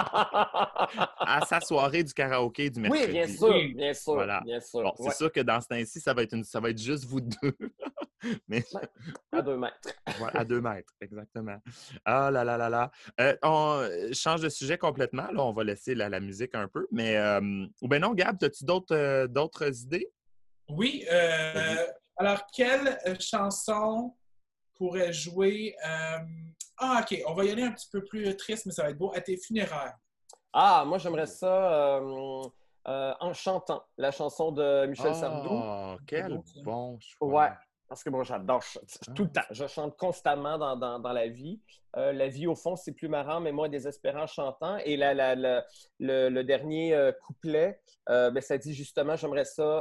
À sa soirée du karaoké du mercredi. Oui, bien sûr, bien sûr, voilà. bien sûr. Bon, c'est sûr que dans ce temps-ci, ça va être juste vous deux. Mais... À 2 mètres. Voilà, à 2 mètres, exactement. Ah là là là là. On change de sujet complètement. Là, on va laisser la musique un peu. Mais, ou bien non, Gab, as-tu d'autres idées? Oui. Alors, quelle chanson pourrait jouer... OK, on va y aller un petit peu plus triste, mais ça va être beau. À tes funérailles. Ah, moi, j'aimerais ça en chantant la chanson de Michel Sardou. Oh, quel bon choix. Ouais, parce que bon, j'adore tout le temps. Je chante constamment dans la vie. La vie, au fond, c'est plus marrant, mais moi, désespérant en chantant. Et le dernier couplet, ben, ça dit justement, j'aimerais ça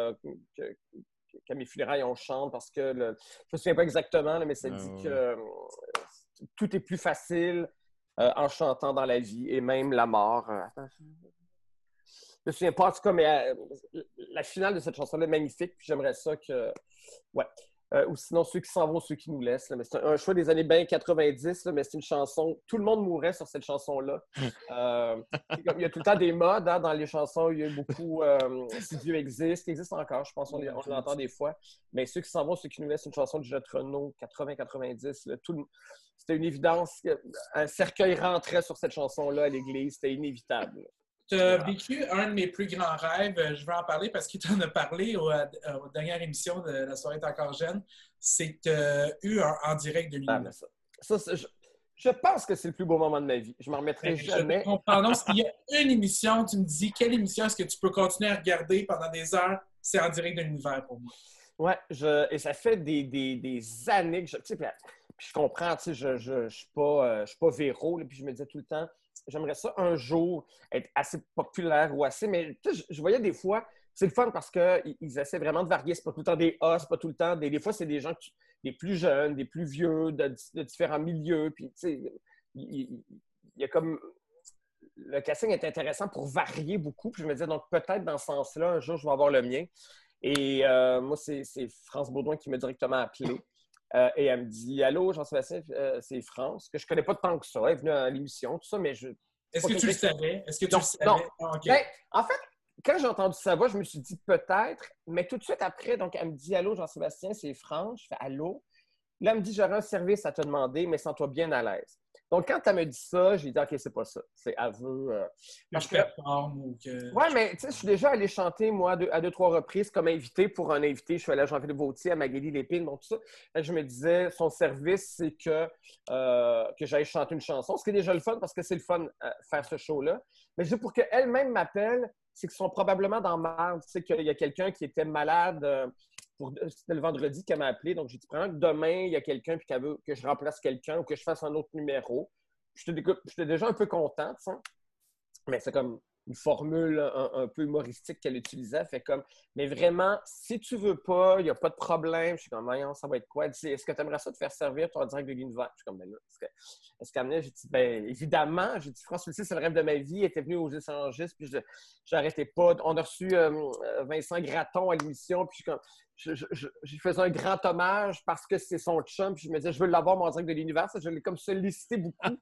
qu'à mes funérailles, on chante parce que je ne me souviens pas exactement, là, mais ça dit que tout est plus facile en chantant dans la vie et même la mort. Je me souviens pas, en tout cas, mais la finale de cette chanson-là est magnifique. Puis j'aimerais ça que... Ouais. Ou sinon, ceux qui s'en vont, ceux qui nous laissent. Là. Mais c'est un choix des années bien 90, là, mais c'est une chanson... Tout le monde mourrait sur cette chanson-là. Il y a tout le temps des modes dans les chansons. Il y a beaucoup... si Dieu existe, qui existe encore, je pense qu'on l'entend des fois. Mais ceux qui s'en vont, ceux qui nous laissent, une chanson de Juliette Renaud, 80-90. C'était une évidence. Un cercueil rentrait sur cette chanson-là à l'église. C'était inévitable. Tu as vécu un de mes plus grands rêves. Je vais en parler parce qu'il t'en a parlé aux dernières émissions de La soirée est encore jeune. C'est que tu as eu un en direct de l'univers. Je pense que c'est le plus beau moment de ma vie. Je m'en remettrai jamais. Je comprends. Non, s'il y a une émission, tu me dis quelle émission est-ce que tu peux continuer à regarder pendant des heures? C'est en direct de l'univers pour moi. Ouais, et ça fait des années que puis je comprends, tu sais, je suis pas Véro, là, puis je me disais tout le temps, j'aimerais ça un jour être assez populaire ou assez, mais je voyais des fois, c'est le fun parce qu'ils essaient vraiment de varier, c'est pas tout le temps des A, c'est pas tout le temps, des fois c'est des gens, des plus jeunes, des plus vieux, de différents milieux, puis tu sais, il y a comme... Le casting est intéressant pour varier beaucoup, puis je me disais, donc peut-être dans ce sens-là, un jour, je vais avoir le mien. Et moi, c'est France Baudouin qui m'a directement appelé. Et elle me dit « Allô, Jean-Sébastien, c'est France. » Que je ne connais pas tant que ça. Elle est venue à l'émission, tout ça, mais je... Est-ce que tu le savais? Non. Ah, okay. Ben, en fait, quand j'ai entendu sa voix, je me suis dit peut-être, mais tout de suite après, donc elle me dit « Allô, Jean-Sébastien, c'est France. » Je fais « Allô. » Là, elle me dit « J'aurais un service à te demander, mais sens-toi bien à l'aise. » Donc, quand elle me dit ça, j'ai dit « OK, c'est pas ça. C'est aveu. » je performe ou que... Oui, mais tu sais, je suis déjà allé chanter, moi, à 2-3 reprises comme invité pour un invité. Je suis allé à Jean-Philippe Vautier, à Magali Lépine, donc tout ça. Et je me disais, son service, c'est que j'aille chanter une chanson. Ce qui est déjà le fun, parce que c'est le fun faire ce show-là. Mais je dis pour qu'elle-même m'appelle, c'est qu'ils sont probablement dans merde. Tu sais, qu'il y a quelqu'un qui était malade... C'était le vendredi qu'elle m'a appelé. Donc, j'ai dit, probablement que demain, il y a quelqu'un puis qu'elle veut que je remplace quelqu'un ou que je fasse un autre numéro. J'étais déjà un peu contente, ça. Mais c'est comme une formule un peu humoristique qu'elle utilisait. Fait comme, mais vraiment, si tu veux pas, il n'y a pas de problème. Je suis comme, voyons, ça va être quoi? Elle dit, est-ce que tu aimerais ça te faire servir en direct de l'univers? Je suis comme, ben là, est-ce qu'elle venait? J'ai dit, ben évidemment. J'ai dit, France Lucie, c'est le rêve de ma vie. Elle était venue aux échangistes, puis j'arrêtais pas. On a reçu Vincent Gratton à l'émission, puis j'ai fait un grand hommage parce que c'est son chum, puis je me disais, je veux l'avoir en direct de l'univers. Je l'ai comme sollicité beaucoup.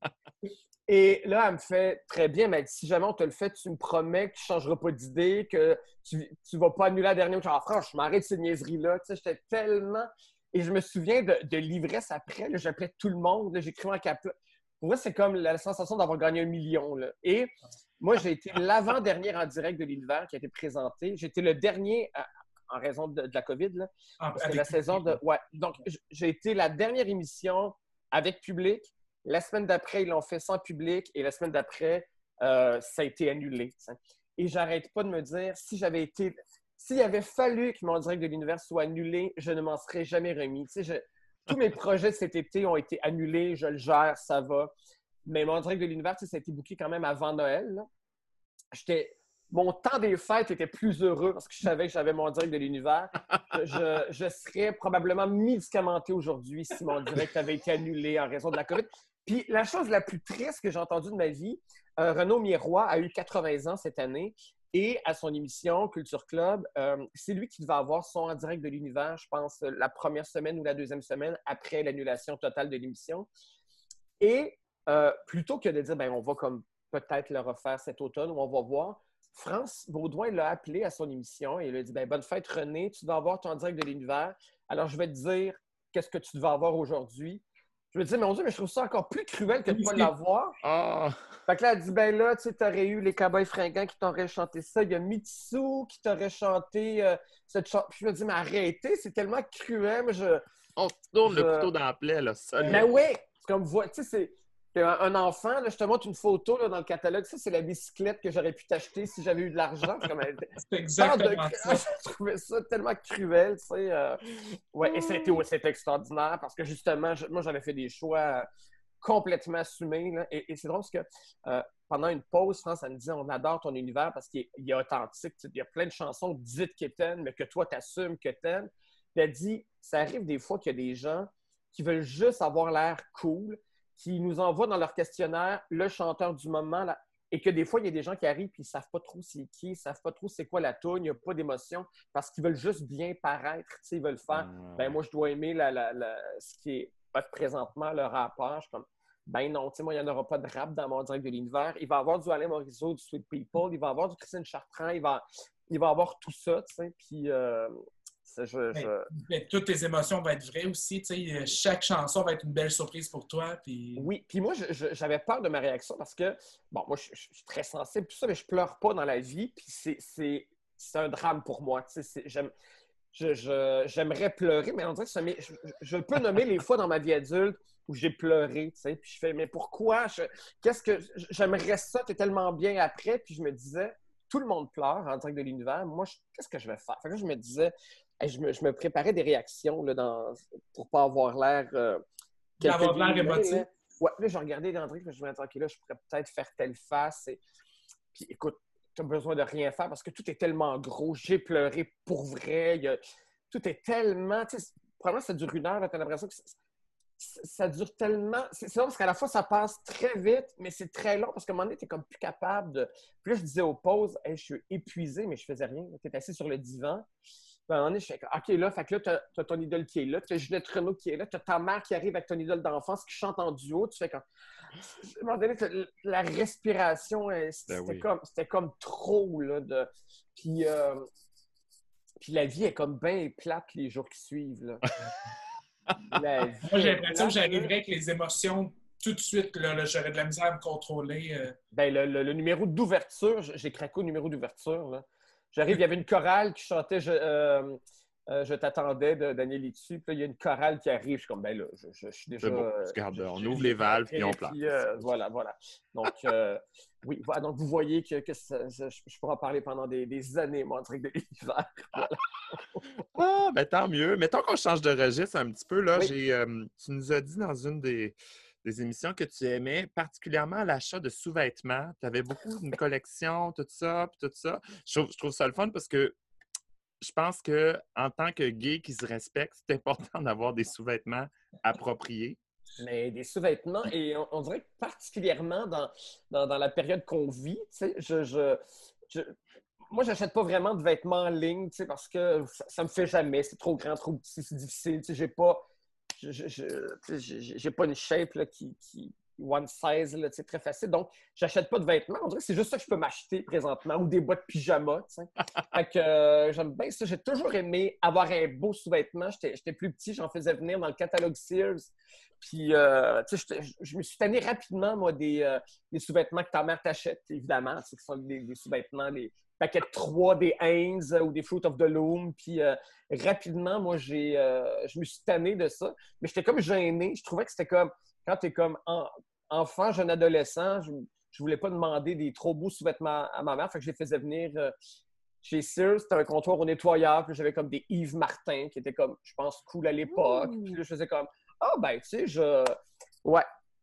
Et là, elle me fait très bien, mais si jamais on te le fait, tu me promets que tu ne changeras pas d'idée, que tu ne vas pas annuler la dernière. Genre, franchement, arrête ces niaiseries-là. Tu sais, j'étais tellement. Et je me souviens de l'ivresse après. J'appelais tout le monde. J'écrivais en cap. Pour moi, c'est comme la sensation d'avoir gagné 1 million. Là. Et moi, j'ai été l'avant-dernière en direct de l'univers qui a été présenté. J'ai été le dernier en raison de la COVID. Là, parce que la saison de. Ouais. Donc, j'ai été la dernière émission avec public. La semaine d'après, ils l'ont fait sans public. Et la semaine d'après, ça a été annulé. T'sais. Et j'arrête pas de me dire, s'il avait fallu que mon direct de l'univers soit annulé, je ne m'en serais jamais remis. Tous mes projets cet été ont été annulés. Je le gère, ça va. Mais mon direct de l'univers, ça a été booké quand même avant Noël. Là. Mon temps des fêtes était plus heureux parce que je savais que j'avais mon direct de l'univers. Je serais probablement médicamenté aujourd'hui si mon direct avait été annulé en raison de la COVID. Puis la chose la plus triste que j'ai entendue de ma vie, Renaud Miroir a eu 80 ans cette année et à son émission Culture Club, c'est lui qui devait avoir son En direct de l'univers, je pense, la première semaine ou la deuxième semaine après l'annulation totale de l'émission. Et plutôt que de dire, ben on va comme peut-être le refaire cet automne ou on va voir, France Baudouin l'a appelé à son émission et il a dit, ben bonne fête René, tu vas avoir ton En direct de l'univers. Alors je vais te dire qu'est-ce que tu vas avoir aujourd'hui. Je me disais, mon Dieu, mais je trouve ça encore plus cruel que de ne pas l'avoir. Oh. Fait que là, elle dit, ben là, tu sais, t'aurais eu les Cowboys fringants qui t'auraient chanté ça. Il y a Mitsu qui t'aurait chanté cette chanson. Puis je me dis, mais arrêtez, c'est tellement cruel. Mais on tourne le couteau dans la plaie, là. Mais oui, c'est comme, tu sais, c'est un enfant, là, je te montre une photo là, dans le catalogue. Ça, c'est la bicyclette que j'aurais pu t'acheter si j'avais eu de l'argent. C'est exactement ça. Je trouvais ça tellement cruel, tu sais. Ouais, et c'était extraordinaire parce que justement, moi, j'avais fait des choix complètement assumés. Là, et c'est drôle parce que pendant une pause, France, elle me dit on adore ton univers parce qu'il est authentique. Il y a plein de chansons dites que t'aimes, mais que toi, t'assumes que t'aimes. Puis elle dit ça arrive des fois qu'il y a des gens qui veulent juste avoir l'air cool, qui nous envoient dans leur questionnaire le chanteur du moment, là, et que des fois, il y a des gens qui arrivent et ils ne savent pas trop c'est qui, ils ne savent pas trop c'est quoi la toune, il n'y a pas d'émotion, parce qu'ils veulent juste bien paraître. Ils veulent faire, ben moi, je dois aimer ce qui est présentement le rappeur. Je suis comme, ben non, moi, il n'y en aura pas de rap dans mon direct de l'univers. Il va y avoir du Alain Morisseau, du Sweet People, il va y avoir du Christine Chartrand, il va y avoir tout ça, puis... Mais toutes tes émotions vont être vraies aussi. Chaque chanson va être une belle surprise pour toi. Puis... Oui, puis moi, j'avais peur de ma réaction parce que, bon, moi, je suis très sensible, tout ça, mais je pleure pas dans la vie, puis c'est un drame pour moi. J'aimerais pleurer, mais on dirait que je peux nommer les fois dans ma vie adulte où j'ai pleuré, puis je fais, mais pourquoi? J'aimerais ça, t'es tellement bien après, puis je me disais, tout le monde pleure en direct de l'univers, moi, qu'est-ce que je vais faire? Fait que je me disais, je me préparais des réactions là, pour pas avoir l'air... avoir l'air émotif. Ouais, là, j'ai regardé l'entrée, je me disais, OK, là, je pourrais peut-être faire telle face. Puis, écoute, tu as besoin de rien faire parce que tout est tellement gros. J'ai pleuré pour vrai. Tout est tellement... Probablement, ça dure 1 heure. Tu as l'impression que ça dure tellement... C'est long parce qu'à la fois, ça passe très vite, mais c'est très long parce qu'à un moment donné, tu es comme plus capable de... Puis là, je disais aux pauses, hey, je suis épuisé, mais je faisais rien. Tu es assis sur le divan. Puis à un moment donné, je fais OK, là, fait que là, tu as ton idole qui est là, tu as Juliette Renaud qui est là, tu as ta mère qui arrive avec ton idole d'enfance qui chante en duo. Tu fais comme. À un moment donné, la respiration, c'était comme trop. Là, Puis la vie est comme bien plate les jours qui suivent. Là. Moi, j'ai l'impression que j'arriverais avec les émotions tout de suite. Là, j'aurais de la misère à me contrôler. Ben, le numéro d'ouverture, j'ai craqué au numéro d'ouverture. Là. J'arrive, il y avait une chorale qui chantait Je t'attendais de Daniel Létu. Puis là, il y a une chorale qui arrive. Je suis comme, ben là, je suis déjà... Regarde, on ouvre les valves puis on place. Voilà. Donc, oui, donc vous voyez que je pourrais en parler pendant des années, moi, en direct de l'hiver. Voilà. Ah, ben tant mieux. Mettons qu'on change de registre un petit peu. Là, oui. Tu nous as dit dans une des émissions que tu aimais particulièrement l'achat de sous-vêtements. Tu avais beaucoup d'une collection, tout ça, puis tout ça. Je trouve ça le fun parce que je pense qu'en tant que gay qui se respecte, c'est important d'avoir des sous-vêtements appropriés. Mais des sous-vêtements, et on dirait que particulièrement dans la période qu'on vit, tu sais, moi, j'achète pas vraiment de vêtements en ligne, tu sais, parce que ça me fait jamais. C'est trop grand, trop petit, c'est difficile. Tu sais, j'ai pas une shape là, qui one size, là, très facile. Donc, j'achète pas de vêtements. On dirait que c'est juste ça que je peux m'acheter présentement, ou des bottes pyjama. Fait que j'aime bien ça. J'ai toujours aimé avoir un beau sous-vêtement. J'étais plus petit, j'en faisais venir dans le catalogue Sears. Puis, je me suis tanné rapidement, moi, des sous-vêtements que ta mère t'achète, évidemment. Qui sont des sous-vêtements, des paquets de 3, des Hanes ou des Fruit of the Loom. Puis, rapidement, moi, je me suis tanné de ça. Mais j'étais comme gêné. Je trouvais que c'était comme... Quand tu es comme enfant, jeune adolescent, je voulais pas demander des trop beaux sous-vêtements à ma mère. Fait que je les faisais venir chez Sears. C'était un comptoir au nettoyeur. Puis j'avais comme des Yves Martin qui étaient comme, je pense, cool à l'époque. Puis là, je faisais comme, ben, tu sais, ouais.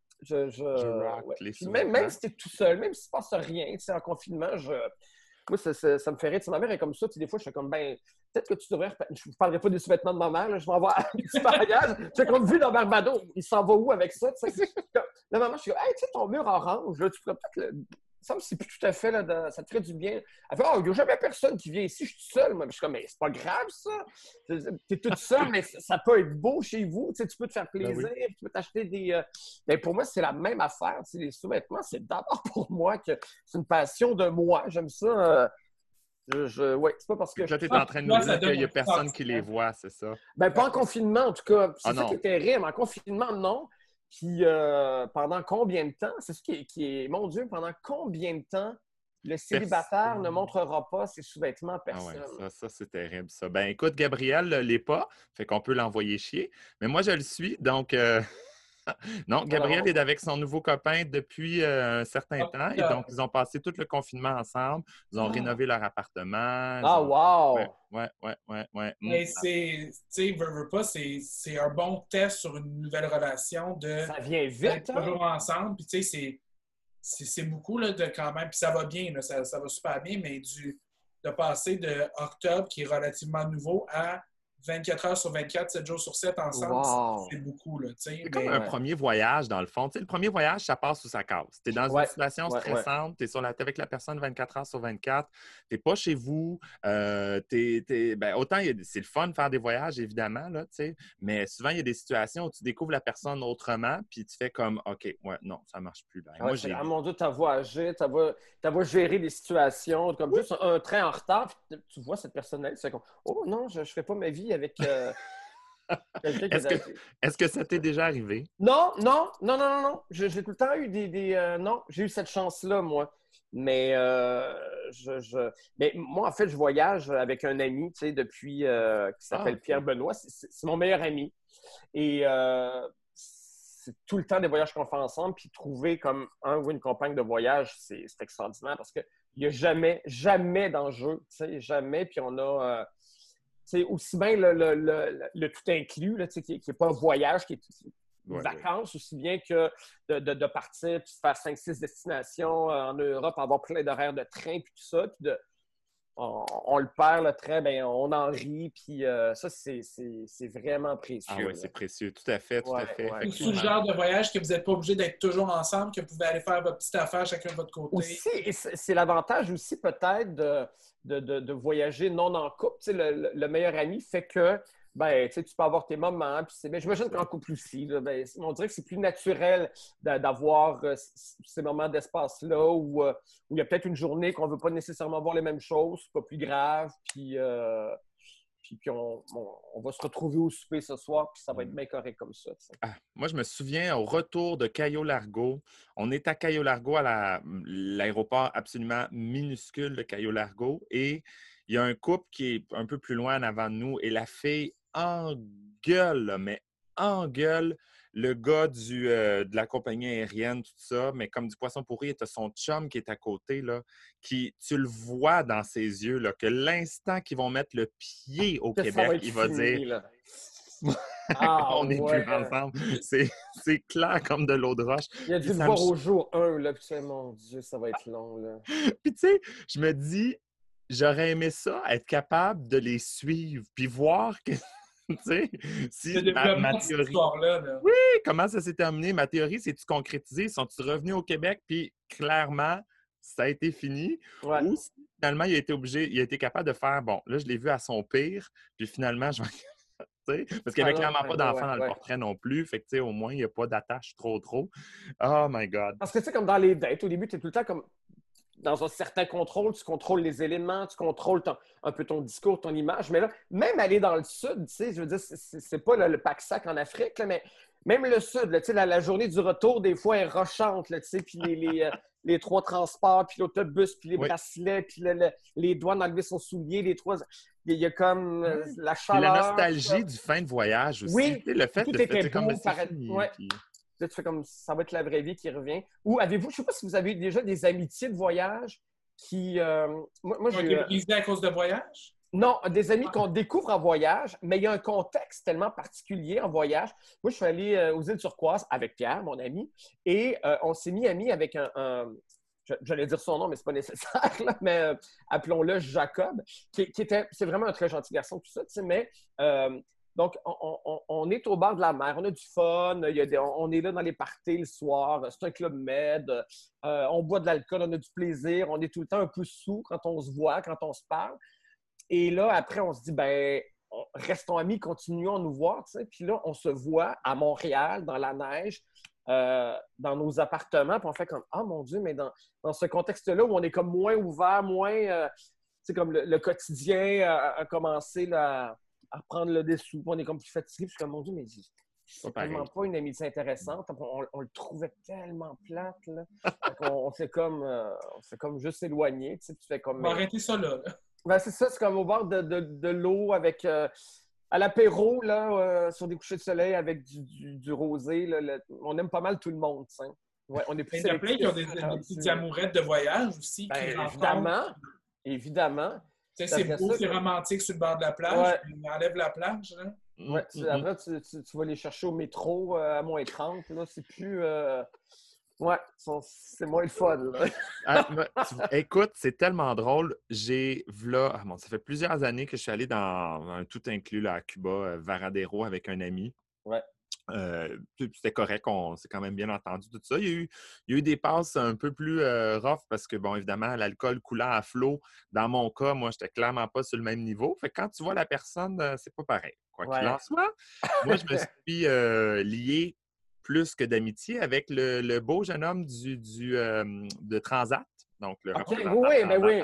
Puis même si tu es tout seul, même si ne se passe rien, tu sais, en confinement, moi, ça me fait rire. Ma mère est comme ça. Des fois, je fais comme, ben, peut-être que tu devrais... Je ne parlerai pas des sous-vêtements de ma mère. Là, je vais avoir un petit mariage. J'ai comme vu dans Barbado. Il s'en va où avec ça? Là, maman, je suis comme, hey, tu sais, ton mur orange, là, tu pourrais peut-être ça me semble que c'est plus tout à fait, là, ça te ferait du bien. Elle fait, oh, il n'y a jamais personne qui vient ici, je suis toute seule. Moi, je suis comme, mais c'est pas grave, ça. T'es toute seule, mais ça peut être beau chez vous. Tu sais, tu peux te faire plaisir, tu peux t'acheter des. Mais pour moi, c'est la même affaire. Tu sais, les sous-vêtements, c'est d'abord pour moi que c'est une passion de moi. J'aime ça. Ouais, c'est pas parce que. Là, tu es en train de nous dire qu'il n'y a personne qui les voit, c'est ça? Ben, pas en confinement, en tout cas. C'est ça non. qui est terrible. En confinement, non. Puis pendant combien de temps? C'est ce qui est... Mon Dieu, pendant combien de temps le célibataire ne montrera pas ses sous-vêtements à personne? Ah ouais, ça c'est terrible, ça. Ben écoute, Gabriel ne l'est pas, fait qu'on peut l'envoyer chier. Mais moi, je le suis, donc... Non, Gabriel est avec son nouveau copain depuis un certain temps. Et donc, ils ont passé tout le confinement ensemble. Ils ont rénové leur appartement. Wow! Ouais. Mais c'est, tu sais, veux pas, c'est un bon test sur une nouvelle relation de... Ça vient vite, toujours ensemble. Puis, tu sais, c'est beaucoup, là, de quand même... Puis ça va bien, là, ça va super bien, mais de passer de octobre, qui est relativement nouveau, à 24 heures sur 24, 7 jours sur 7 ensemble, c'est beaucoup. Là, c'est comme un premier voyage, dans le fond. Tu sais, le premier voyage, ça passe ou ça casse. Tu es dans une situation stressante, tu es avec la personne 24 heures sur 24, tu n'es pas chez vous. Ben, autant, c'est le fun de faire des voyages, évidemment, là, tu sais, mais souvent, il y a des situations où tu découvres la personne autrement, puis tu fais comme, OK, non, ça ne marche plus. Là. Moi, mon Dieu, tu as voyagé, tu as gérer des situations, comme juste un train en retard, puis tu vois cette personne-là, tu fais comme, oh non, je ne ferai pas ma vie avec quelqu'un qui Est-ce que ça t'est déjà arrivé? Non. J'ai tout le temps eu non, j'ai eu cette chance-là, moi. Mais, mais moi, en fait, je voyage avec un ami, tu sais, depuis, qui s'appelle Pierre Benoît. C'est mon meilleur ami. Et c'est tout le temps des voyages qu'on fait ensemble. Puis trouver comme un ou une compagne de voyage, c'est extraordinaire parce qu'il n'y a jamais d'enjeu, tu sais, jamais. Puis on a... c'est aussi bien le tout inclus, là, qui n'est pas un voyage, qui est une vacance, aussi bien que de partir puis de faire 5-6 destinations en Europe, avoir plein d'horaires de train puis tout ça. Puis on le perd, le train, ben on en rit. Puis ça, c'est vraiment précieux. Ah oui, c'est précieux. Tout à fait. C'est le genre de voyage que vous n'êtes pas obligé d'être toujours ensemble, que vous pouvez aller faire votre petite affaire chacun de votre côté. Aussi, et c'est l'avantage aussi peut-être de voyager non en couple. Tu sais, le meilleur ami fait que ben, tu peux avoir tes moments. Puis j'imagine qu'en couple aussi, là, ben, on dirait que c'est plus naturel d'avoir ces moments d'espace-là où il y a peut-être une journée qu'on ne veut pas nécessairement voir les mêmes choses, c'est pas plus grave. Puis on va se retrouver au souper ce soir, puis ça va être bien correct comme ça. Moi, je me souviens, au retour de Cayo-Largo, on est à Cayo-Largo, à l'aéroport absolument minuscule de Cayo-Largo, et il y a un couple qui est un peu plus loin en avant de nous, et la fille engueule, mais engueule le gars de la compagnie aérienne, tout ça, mais comme du poisson pourri, et tu as son chum qui est à côté, là, qui, tu le vois dans ses yeux, là, que l'instant qu'ils vont mettre le pied au Québec, il va dire on n'est plus ensemble. C'est clair comme de l'eau de roche. Il a dû le voir au jour 1, là, puis mon Dieu, ça va être long. Là. Puis tu sais, je me dis, j'aurais aimé ça, être capable de les suivre, puis voir que... Tu sais, si ma théorie... là. Oui, comment ça s'est terminé? Ma théorie, c'est-tu concrétisé? Sont-ils revenus au Québec? Puis clairement, ça a été fini. Ouais. Ou finalement, il a été capable de faire, bon, là, je l'ai vu à son pire, puis finalement, je vais... Parce qu'il n'y avait clairement pas d'enfant dans le portrait non plus. Fait que, au moins, il n'y a pas d'attache trop. Oh my God. Parce que, tu sais, comme dans les dates, au début, tu es tout le temps comme... Dans un certain contrôle, tu contrôles les éléments, tu contrôles un peu ton discours, ton image. Mais là, même aller dans le sud, tu sais, je veux dire, c'est pas le pack-sac en Afrique, là, mais même le sud, là, tu sais, la journée du retour, des fois, est rochante, là, tu sais, puis les 3 transports, puis l'autobus, puis les bracelets, puis les doigts d'enlever son soulier, les 3... Il y a comme la chaleur. La nostalgie du fin de voyage aussi. Oui, le fait tout de était beau, fini, puis... Là, tu fais comme ça va être la vraie vie qui revient. Ou avez-vous, je ne sais pas si vous avez déjà des amitiés de voyage qui. Moi, j'ai brisé à cause de voyage? Non, des amis qu'on découvre en voyage, mais il y a un contexte tellement particulier en voyage. Moi, je suis allé aux îles Turquoises avec Pierre, mon ami, et on s'est mis amis avec j'allais dire son nom, mais c'est pas nécessaire, là, mais appelons-le Jacob, c'est vraiment un très gentil garçon, tout ça, tu sais, mais Donc, on est au bord de la mer, on a du fun, on est là dans les parties le soir, c'est un club med, on boit de l'alcool, on a du plaisir, on est tout le temps un peu sous quand on se voit, quand on se parle. Et là, après, on se dit, ben, restons amis, continuons à nous voir, tu sais. Puis là, on se voit à Montréal, dans la neige, dans nos appartements, puis on fait comme, ah mon Dieu, mais dans ce contexte-là où on est comme moins ouvert, moins, tu sais, comme le quotidien a commencé là, à prendre le dessous. On est comme plus fatigué, puis je suis comme, mon Dieu, mais c'est tellement pas une amitié intéressante. On le trouvait tellement plate, là. On s'est comme juste éloigné, tu sais, tu fais comme... On va arrêter ça là. Ben, c'est ça, c'est comme au bord de l'eau avec... à l'apéro, là, sur des couchers de soleil avec du rosé, là, on aime pas mal tout le monde, tu sais. Ouais, on est plus Il y a plein qui ont des petites amourettes de voyage aussi. Ben, qui évidemment. Tu sais, c'est beau, c'est romantique sur le bord de la plage. Ouais. On enlève la plage. Là. Ouais, après, tu vas les chercher au métro à moins 30. Là, c'est plus... Ouais, c'est moins le fun. Écoute, c'est tellement drôle. Ça fait plusieurs années que je suis allé dans un tout inclus là, à Cuba, Varadero, avec un ami. Ouais. C'était correct, on s'est quand même bien entendu, tout ça. Il y a eu des passes un peu plus rough parce que, bon, évidemment, l'alcool coulant à flot. Dans mon cas, moi, j'étais clairement pas sur le même niveau. Fait que quand tu vois la personne, c'est pas pareil. Quoi qu'il en soit, moi, je me suis lié plus que d'amitié avec le beau jeune homme de Transat. Donc, le représentant oui.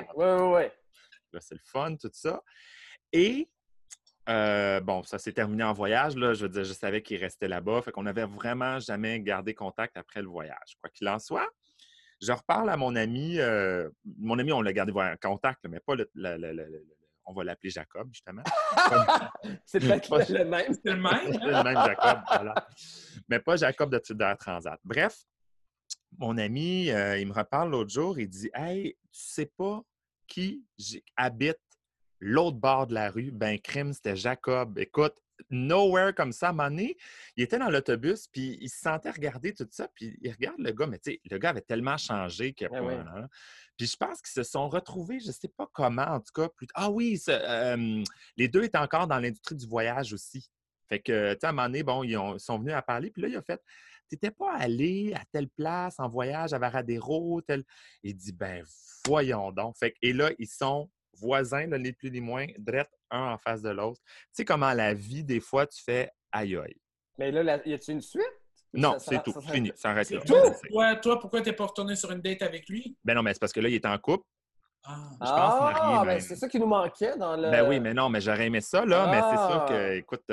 Là, c'est le fun, tout ça. Et bon, ça s'est terminé en voyage. Là. Je veux dire, je savais qu'il restait là-bas. Fait qu'on n'avait vraiment jamais gardé contact après le voyage. Quoi qu'il en soit, je reparle à mon ami. Mon ami, on l'a gardé contact, mais pas on va l'appeler Jacob, justement. C'est peut-être le même. C'est le même. C'est le même Jacob, voilà. Mais pas Jacob de Air Transat. Bref, mon ami, il me reparle l'autre jour. Il dit « Hey, tu sais pas qui habite l'autre bord de la rue? » Ben, crime, c'était Jacob. Écoute, nowhere comme ça, à un moment donné, il était dans l'autobus, puis il se sentait regarder tout ça, puis il regarde le gars, mais tu sais, le gars avait tellement changé qu'il n'y a pas... Hein? Puis je pense qu'ils se sont retrouvés, je ne sais pas comment, en tout cas, Ah oui, les deux étaient encore dans l'industrie du voyage aussi. Fait que, tu sais, à un moment donné, bon, ils sont venus à parler, puis là, il a fait « T'étais pas allé à telle place en voyage à Varadero, tel... » Il dit « Ben, voyons donc. » Fait que, et là, ils sont voisins, là, ni plus ni moins, drette un en face de l'autre. Tu sais comment la vie, des fois, tu fais aïe aïe. Mais là, y a-t-il une suite? Non, c'est tout. Fini. Ça arrête là. Toi, pourquoi t'es pas retourné sur une date avec lui? Ben non, mais c'est parce que là, il est en couple. Je pense marié, ben c'est ça qui nous manquait dans le... Ben oui, mais non, mais j'aurais aimé ça, là. Mais c'est sûr que, écoute...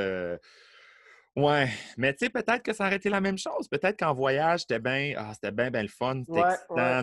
Ouais, mais tu sais, peut-être que ça aurait été la même chose. Peut-être qu'en voyage, c'était bien le fun. C'était excitant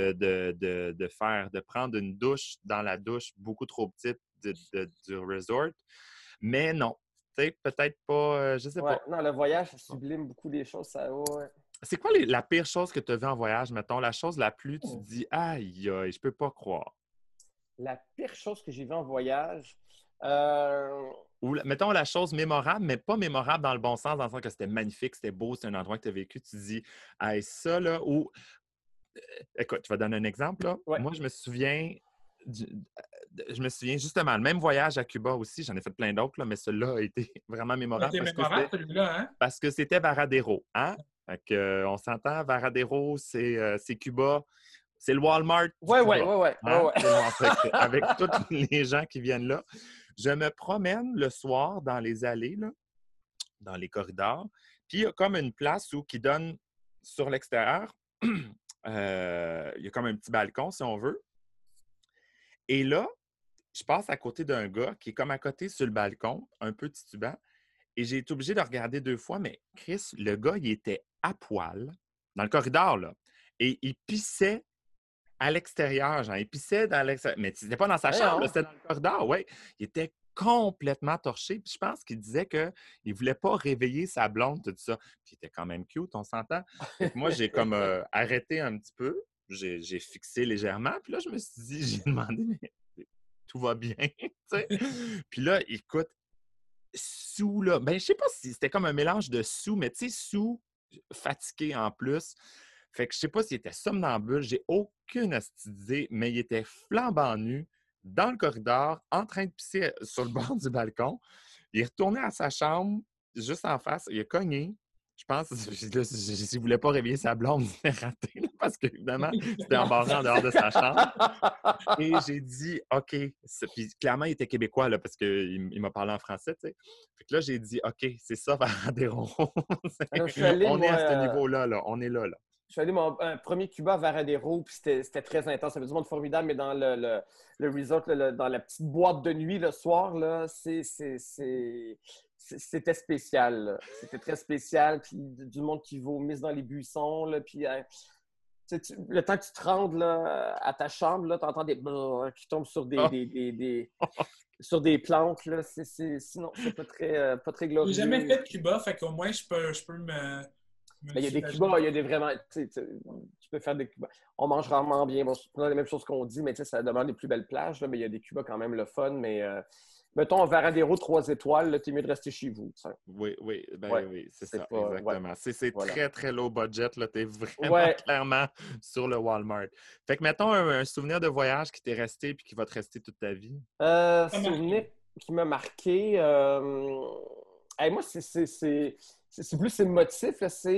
de prendre une douche dans la douche beaucoup trop petite du resort. Mais non, tu sais, peut-être pas, je sais pas. Non, le voyage, ça sublime beaucoup des choses. C'est quoi la pire chose que tu as vue en voyage, mettons? La chose la plus, tu te dis, aïe, aïe, je peux pas croire. La pire chose que j'ai vue en voyage... Ou, mettons, la chose mémorable, mais pas mémorable dans le bon sens, dans le sens que c'était magnifique, c'était beau, c'est un endroit que tu as vécu. Tu te dis, hey, ça, là, ou... Écoute, tu vas donner un exemple, là. Ouais. Moi, je me souviens justement, le même voyage à Cuba aussi, j'en ai fait plein d'autres, là, mais celui-là a été vraiment mémorable. Parce que c'était Varadero, hein? Fait que, on s'entend, Varadero, c'est Cuba. C'est le Walmart. Ouais. Avec tous les gens qui viennent là. Je me promène le soir dans les allées, là, dans les corridors. Puis, il y a comme une place qui donne sur l'extérieur. Il y a comme un petit balcon, si on veut. Et là, je passe à côté d'un gars qui est comme à côté sur le balcon, un peu titubant. Et j'ai été obligé de regarder 2 fois, mais Chris, le gars, il était à poil dans le corridor, là. Et il pissait à l'extérieur, genre, il pissait dans l'extérieur. Mais c'était pas dans sa chambre, c'était dans le corridor, oui. Il était complètement torché. Puis je pense qu'il disait qu'il ne voulait pas réveiller sa blonde, tout ça. Puis il était quand même cute, on s'entend. Moi, j'ai comme arrêté un petit peu. J'ai fixé légèrement. Puis là, je me suis dit, j'ai demandé, mais tout va bien, tu sais. Puis là, écoute, sous, là, ben je sais pas si c'était comme un mélange de sous, mais tu sais, sous, fatigué en plus. Fait que je sais pas s'il était somnambule, j'ai aucune idée, mais il était flambant nu dans le corridor, en train de pisser sur le bord du balcon. Il est retourné à sa chambre, juste en face. Il a cogné. Je pense, s'il ne voulait pas réveiller sa blonde, il s'est raté, là, parce qu'évidemment, c'était embarré en dehors de sa chambre. Et j'ai dit, OK. Puis clairement, il était québécois, là, parce qu'il m'a parlé en français, tu sais. Fait que là, j'ai dit, OK, c'est ça, Varadero. Alors, je suis allé, On est moi, à ce niveau-là, là. On est là, là. je suis allé mon premier Cuba à Varadero, puis c'était très intense. Ça avait du monde formidable, mais dans le resort, dans la petite boîte de nuit le soir, là, c'était spécial. Là. C'était très spécial, puis du monde qui vomisse dans les buissons, là, puis le temps que tu te rendes là, à ta chambre, tu entends des brrr qui tombent sur sur des plantes. Là. Sinon, c'est pas très glorieux. J'ai jamais fait de Cuba, fait qu'au moins, je peux me il y a des Cubas, il y a des vraiment. Tu peux faire des Cubas. On mange rarement bien. Bon, c'est pas les mêmes choses qu'on dit, mais ça demande les plus belles plages. Là, mais il y a des Cubas quand même le fun. Mais mettons, Varadero 3 étoiles, t'es mieux de rester chez vous. T'sais. Oui, oui, oui, c'est ça, pas, exactement. Ouais. C'est voilà. très, très low budget. T'es vraiment clairement sur le Walmart. Fait que mettons un souvenir de voyage qui t'est resté et qui va te rester toute ta vie. Souvenir qui m'a marqué. Moi, c'est plus émotif.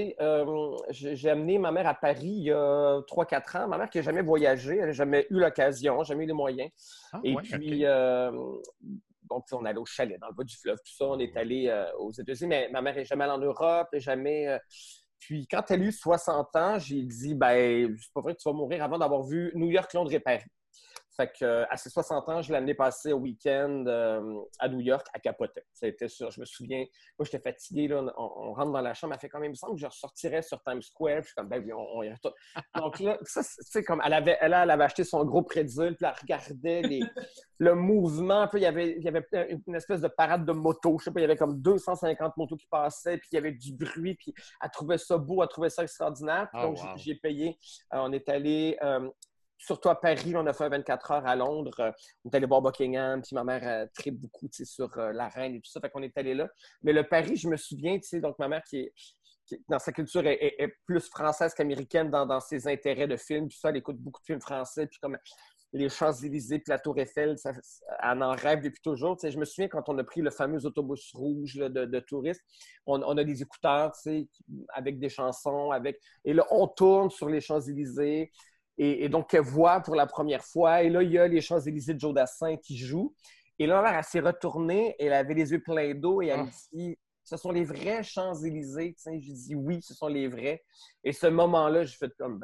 J'ai amené ma mère à Paris il y a 3-4 ans. Ma mère qui n'a jamais voyagé, elle n'a jamais eu l'occasion, jamais eu les moyens. Et puis, donc, on allait au chalet dans le bas du fleuve, tout ça. On est allé aux États-Unis, mais ma mère n'est jamais allée en Europe, jamais. Puis, quand elle a eu 60 ans, j'ai dit, c'est pas vrai que tu vas mourir avant d'avoir vu New York, Londres et Paris. Fait que, à ses 60 ans, je l'ai amené passer un week-end à New York, à capoter. C'était sûr, je me souviens, moi, j'étais fatigué, là, on rentre dans la chambre, elle fait quand même, il me semble que je ressortirais sur Times Square, puis je suis comme, oui, on y retourne. Donc là, ça, c'est comme, elle avait acheté son gros pretzel, puis elle regardait le mouvement, puis il y avait une espèce de parade de motos, je sais pas, il y avait comme 250 motos qui passaient, puis il y avait du bruit, puis elle trouvait ça beau, elle trouvait ça extraordinaire, puis donc j'ai payé, on est allé... surtout à Paris, on a fait 24 heures à Londres. On est allé voir Buckingham, puis ma mère tripe beaucoup sur la reine et tout ça. Fait qu'on est allé là. Mais le Paris, je me souviens, donc ma mère qui dans sa culture est plus française qu'américaine dans ses intérêts de films. Puis ça, elle écoute beaucoup de films français. Puis comme les Champs-Élysées, puis la Tour Eiffel, elle en rêve depuis toujours. Je me souviens quand on a pris le fameux autobus rouge là, de touristes, on a des écouteurs avec des chansons. Et là, on tourne sur les Champs-Élysées. Et donc, elle voit pour la première fois. Et là, il y a les Champs-Élysées de Joe Dassin qui jouent. Et là, elle s'est retournée. Elle avait les yeux pleins d'eau. Et elle me dit, ce sont les vrais Champs-Élysées. J'ai dit, oui, ce sont les vrais. Et ce moment-là, j'ai fait comme,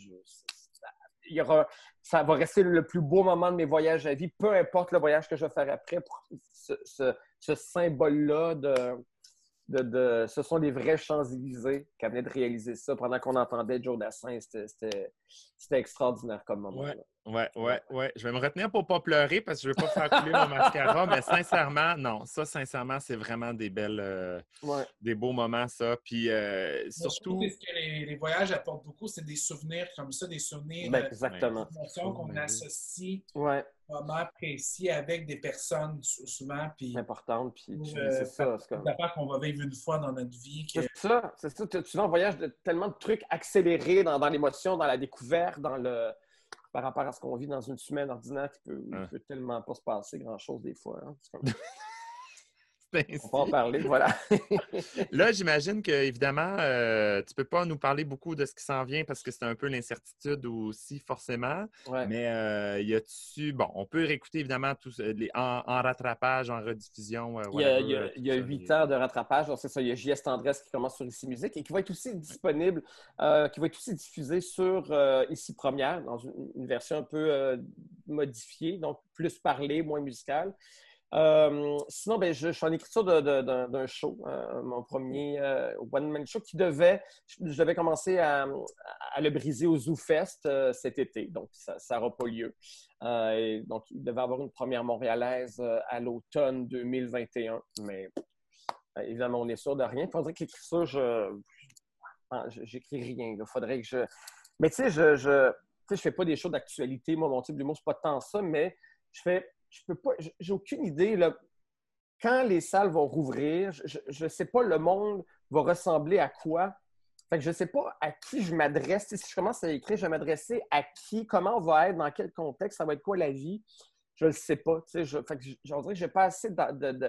ça va rester le plus beau moment de mes voyages à vie, peu importe le voyage que je vais faire après, pour ce symbole-là ce sont les vrais Champs-Élysées qu'elle venait de réaliser ça pendant qu'on entendait Joe Dassin. C'était extraordinaire comme moment. Ouais. Je vais me retenir pour ne pas pleurer parce que je ne veux pas faire couler mon mascara, mais sincèrement, non. Ça, sincèrement, c'est vraiment des beaux moments, ça. Puis surtout... Ce que les voyages apportent beaucoup, c'est des souvenirs comme ça, des souvenirs d'émotions qu'on associe moments précis avec des personnes souvent. Puis, importantes. Puis c'est ça. C'est une affaire qu'on va vivre une fois dans notre vie. C'est ça. Tu vas en voyage de tellement de trucs accélérés dans l'émotion, dans la découverte, par rapport à ce qu'on vit dans une semaine ordinaire qui peut tellement pas se passer grand-chose des fois. Hein. On va en parler, voilà. Là, j'imagine qu'évidemment, tu ne peux pas nous parler beaucoup de ce qui s'en vient parce que c'est un peu l'incertitude aussi, forcément. Ouais. Mais y a-tu... Bon, on peut réécouter évidemment tous en rattrapage, en rediffusion. Il y a 8 heures de rattrapage. Donc, c'est ça, il y a J.S. Tendresse qui commence sur Ici Musique et qui va être aussi disponible, qui va être aussi diffusé sur Ici Première, dans une version un peu modifiée, donc plus parlée, moins musicale. Sinon, je suis en écriture d'un show, mon premier one-man show je devais commencer à le briser au Zoo Fest cet été, donc ça n'aura pas lieu. Donc, il devait avoir une première montréalaise à l'automne 2021, mais évidemment, on est sûr de rien. Il faudrait que l'écriture, j'écris rien. Il faudrait que je... Mais tu sais, je fais pas des shows d'actualité. Moi, mon type d'humour, c'est pas tant ça, mais j'ai aucune idée. Là, quand les salles vont rouvrir, je ne sais pas le monde va ressembler à quoi. Fait que je ne sais pas à qui je m'adresse. Si je commence à écrire, je vais m'adresser à qui, comment on va être, dans quel contexte, ça va être quoi la vie. Je ne le sais pas. Fait que je dirais que je n'ai pas assez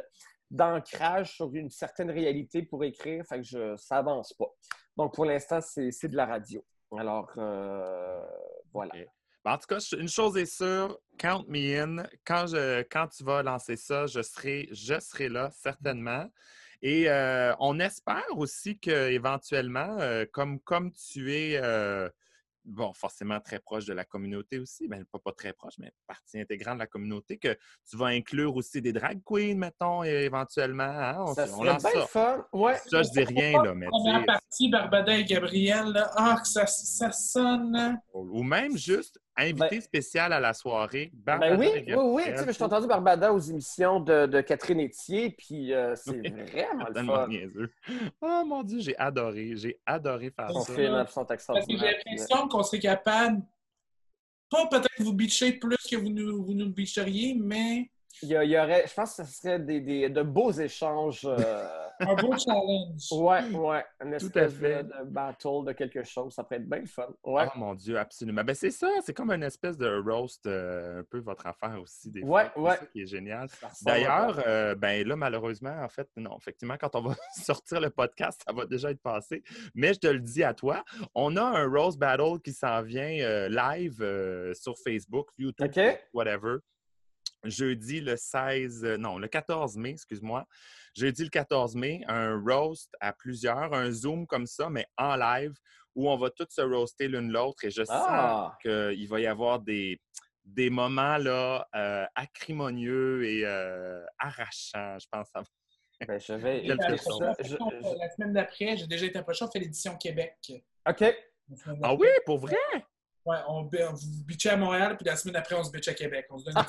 d'ancrage sur une certaine réalité pour écrire, fait que ça avance pas. Donc, pour l'instant, c'est de la radio. Alors, voilà. Okay. En tout cas, une chose est sûre, count me in. Quand tu vas lancer ça, je serai là, certainement. Et on espère aussi qu'éventuellement, comme tu es, forcément très proche de la communauté aussi, bien, pas très proche, mais partie intégrante de la communauté, que tu vas inclure aussi des drag queens, mettons, éventuellement. Hein? Ça serait bien fun. Ouais. Ça, je dis rien, là, mais première partie, Barbada et Gabriel, là, que ça sonne. Ou même juste invité spécial à la soirée. Ben oui. Tu sais, je t'ai entendu Barbada aux émissions de Catherine Etier, puis c'est vraiment le tellement fun. niaiseux. Oh mon Dieu, j'ai adoré faire Son ça. film, son Parce que j'ai l'impression qu'on serait capable, pas peut-être vous bitcher plus que vous nous bitcheriez, mais... Il y aurait, je pense que ce serait de beaux échanges. Un beau challenge. Ouais. Une espèce de battle de quelque chose. Ça pourrait être bien fun. Ouais. Oh mon Dieu, absolument. Ben c'est ça, c'est comme une espèce de roast, un peu votre affaire aussi, des fois. Ouais. C'est ça qui est génial. D'ailleurs, ben là, malheureusement, en fait, non, effectivement, quand on va sortir le podcast, ça va déjà être passé. Mais je te le dis à toi, on a un roast battle qui s'en vient live sur Facebook, YouTube, whatever. Jeudi le 14 mai, excuse-moi. Jeudi le 14 mai, un roast à plusieurs, un Zoom comme ça, mais en live, où on va tous se roaster l'une l'autre. Et je sens qu'il va y avoir des moments là, acrimonieux et arrachants, je pense. Ben, je vais La semaine d'après, j'ai déjà été approché, on fait l'édition Québec. OK. Ah oui, pour vrai? Ouais, on vous bitchait à Montréal, puis la semaine après, on se bitchait à Québec. On se donne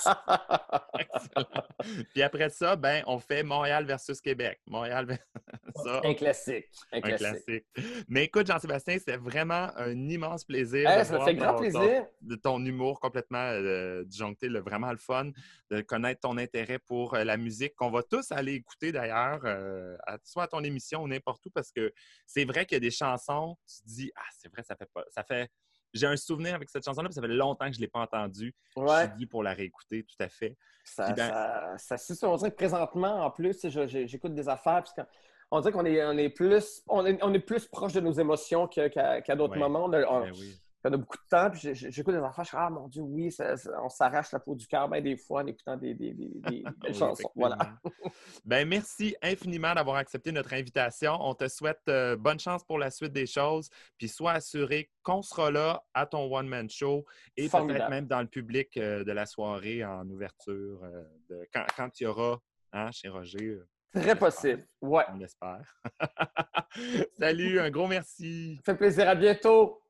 Puis après ça, ben, on fait Montréal versus Québec. Ça. Un classique. Mais écoute, Jean-Sébastien, c'était vraiment un immense plaisir ça me fait grand plaisir. De ton humour complètement disjoncté, vraiment le fun, de connaître ton intérêt pour la musique, qu'on va tous aller écouter d'ailleurs, soit à ton émission ou n'importe où, parce que c'est vrai qu'il y a des chansons, tu te dis, c'est vrai, ça fait j'ai un souvenir avec cette chanson-là, puis ça fait longtemps que je ne l'ai pas entendue. Je suis dit pour la réécouter, tout à fait. On dirait que présentement, en plus, j'écoute des affaires, puis on dirait qu'on est plus proche de nos émotions qu'à d'autres moments. On a beaucoup de temps, puis j'écoute des affaires, je dis, mon Dieu, oui, on s'arrache la peau du cœur bien des fois en écoutant des belles chansons. Voilà. Ben, merci infiniment d'avoir accepté notre invitation. On te souhaite bonne chance pour la suite des choses, puis sois assuré qu'on sera là à ton one-man show et peut-être même dans le public de la soirée en ouverture, quand il y aura, chez Roger. Très possible, ouais. On espère. Salut, un gros merci. Ça fait plaisir, à bientôt.